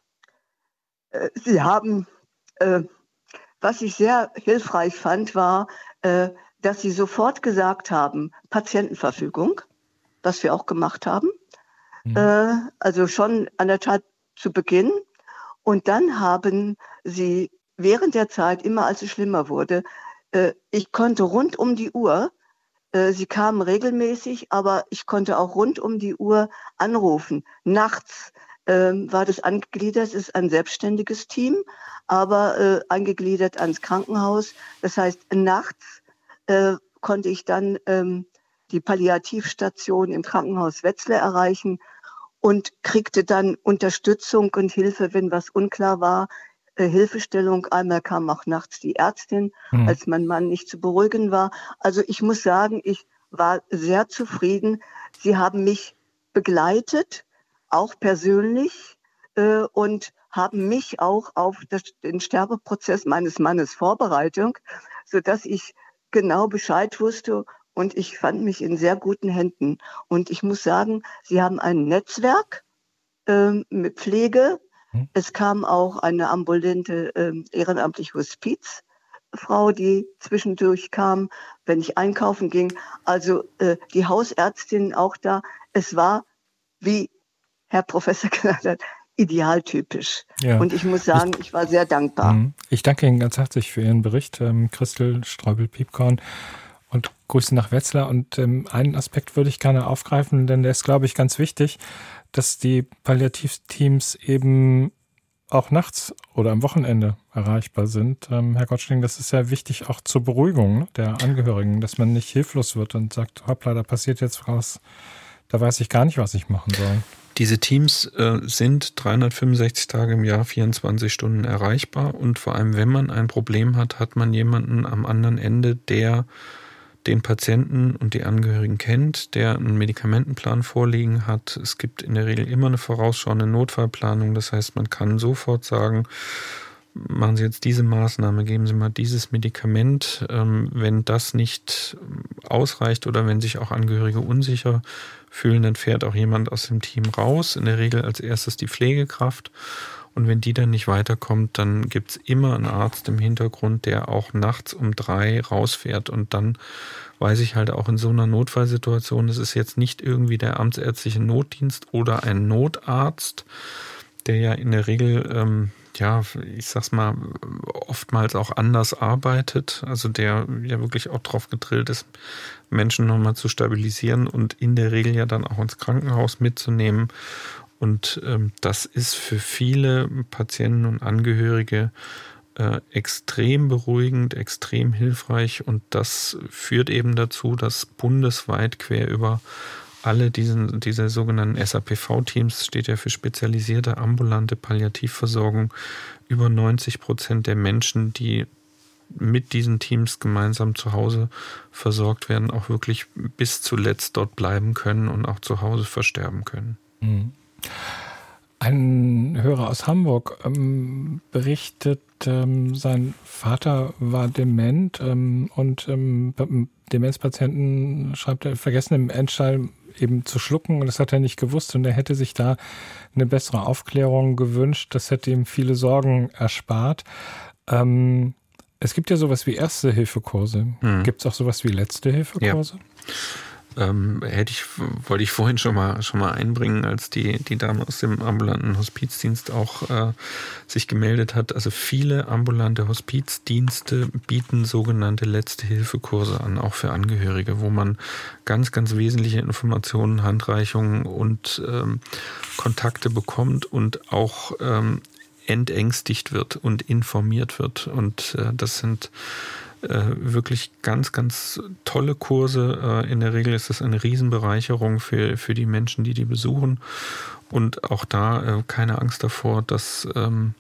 Äh, sie haben, äh, was ich sehr hilfreich fand, war, äh, dass sie sofort gesagt haben, Patientenverfügung, was wir auch gemacht haben, mhm. äh, also schon anderthalb zu Beginn. Und dann haben sie während der Zeit, immer als es schlimmer wurde, äh, ich konnte rund um die Uhr, äh, sie kamen regelmäßig, aber ich konnte auch rund um die Uhr anrufen. Nachts äh, war das angegliedert, es ist ein selbstständiges Team, aber äh, eingegliedert ans Krankenhaus. Das heißt, nachts Äh, konnte ich dann ähm, die Palliativstation im Krankenhaus Wetzlar erreichen und kriegte dann Unterstützung und Hilfe, wenn was unklar war. Äh, Hilfestellung. Einmal kam auch nachts die Ärztin, mhm. als mein Mann nicht zu beruhigen war. Also ich muss sagen, ich war sehr zufrieden. Sie haben mich begleitet, auch persönlich, äh, und haben mich auch auf das, den Sterbeprozess meines Mannes vorbereitet, sodass ich genau Bescheid wusste und ich fand mich in sehr guten Händen. Und ich muss sagen, sie haben ein Netzwerk äh, mit Pflege. Hm. Es kam auch eine ambulante äh, ehrenamtliche Hospizfrau, die zwischendurch kam, wenn ich einkaufen ging. Also äh, die Hausärztin auch da. Es war, wie Herr Professor gesagt hat, idealtypisch. Ja. Und ich muss sagen, ich, ich war sehr dankbar. Ich danke Ihnen ganz herzlich für Ihren Bericht, ähm, Christel Streubel-Piepkorn, und Grüße nach Wetzlar. Und ähm, einen Aspekt würde ich gerne aufgreifen, denn der ist, glaube ich, ganz wichtig, dass die Palliativteams eben auch nachts oder am Wochenende erreichbar sind. Ähm, Herr Gottschling, das ist ja wichtig auch zur Beruhigung, ne, der Angehörigen, dass man nicht hilflos wird und sagt, hoppla, da passiert jetzt was, da weiß ich gar nicht, was ich machen soll. Diese Teams äh, sind dreihundertfünfundsechzig Tage im Jahr, vierundzwanzig Stunden erreichbar und vor allem, wenn man ein Problem hat, hat man jemanden am anderen Ende, der den Patienten und die Angehörigen kennt, der einen Medikamentenplan vorliegen hat. Es gibt in der Regel immer eine vorausschauende Notfallplanung, das heißt, man kann sofort sagen, machen Sie jetzt diese Maßnahme, geben Sie mal dieses Medikament. Wenn das nicht ausreicht oder wenn sich auch Angehörige unsicher fühlen, dann fährt auch jemand aus dem Team raus, in der Regel als erstes die Pflegekraft. Und wenn die dann nicht weiterkommt, dann gibt es immer einen Arzt im Hintergrund, der auch nachts um drei rausfährt. Und dann weiß ich halt auch in so einer Notfallsituation, es ist jetzt nicht irgendwie der amtsärztliche Notdienst oder ein Notarzt, der ja in der Regel, ähm, ja, ich sag's mal, oftmals auch anders arbeitet. Also der ja wirklich auch drauf gedrillt ist, Menschen nochmal zu stabilisieren und in der Regel ja dann auch ins Krankenhaus mitzunehmen. Und ähm, das ist für viele Patienten und Angehörige äh, extrem beruhigend, extrem hilfreich. Und das führt eben dazu, dass bundesweit quer über alle diesen, diese sogenannten S A P V-Teams, steht ja für spezialisierte ambulante Palliativversorgung, über neunzig Prozent der Menschen, die mit diesen Teams gemeinsam zu Hause versorgt werden, auch wirklich bis zuletzt dort bleiben können und auch zu Hause versterben können. Mhm. Ein Hörer aus Hamburg ähm, berichtet, ähm, sein Vater war dement ähm, und ähm, Demenzpatienten, schreibt er, vergessen im Endstall eben zu schlucken und das hat er nicht gewusst und er hätte sich da eine bessere Aufklärung gewünscht. Das hätte ihm viele Sorgen erspart. Ähm, es gibt ja sowas wie Erste-Hilfe-Kurse. Mhm. Gibt es auch sowas wie Letzte-Hilfe-Kurse? Ja. Ähm, hätte ich, wollte ich vorhin schon mal schon mal einbringen, als die, die Dame aus dem ambulanten Hospizdienst auch äh, sich gemeldet hat. Also viele ambulante Hospizdienste bieten sogenannte Letzte-Hilfe-Kurse an, auch für Angehörige, wo man ganz, ganz wesentliche Informationen, Handreichungen und ähm, Kontakte bekommt und auch ähm, entängstigt wird und informiert wird. Und äh, das sind Äh, wirklich ganz, ganz tolle Kurse. Äh, in der Regel ist das eine Riesenbereicherung für, für die Menschen, die die besuchen. Und auch da äh, keine Angst davor, dass ähm,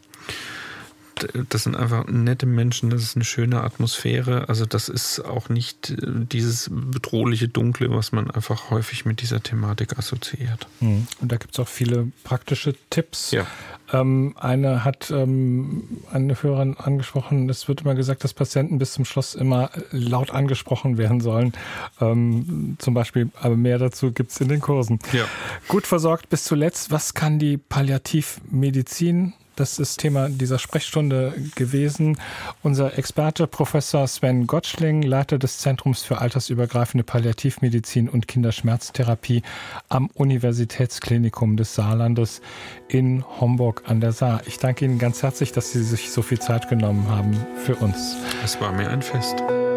das sind einfach nette Menschen, das ist eine schöne Atmosphäre. Also das ist auch nicht dieses bedrohliche Dunkle, was man einfach häufig mit dieser Thematik assoziiert. Und da gibt es auch viele praktische Tipps. Ja. Ähm, eine hat ähm, eine Hörerin angesprochen, es wird immer gesagt, dass Patienten bis zum Schluss immer laut angesprochen werden sollen. Ähm, zum Beispiel, aber mehr dazu gibt es in den Kursen. Ja. Gut versorgt bis zuletzt. Was kann die Palliativmedizin? Das ist Thema dieser Sprechstunde gewesen. Unser Experte Professor Sven Gottschling, Leiter des Zentrums für altersübergreifende Palliativmedizin und Kinderschmerztherapie am Universitätsklinikum des Saarlandes in Homburg an der Saar. Ich danke Ihnen ganz herzlich, dass Sie sich so viel Zeit genommen haben für uns. Es war mir ein Fest.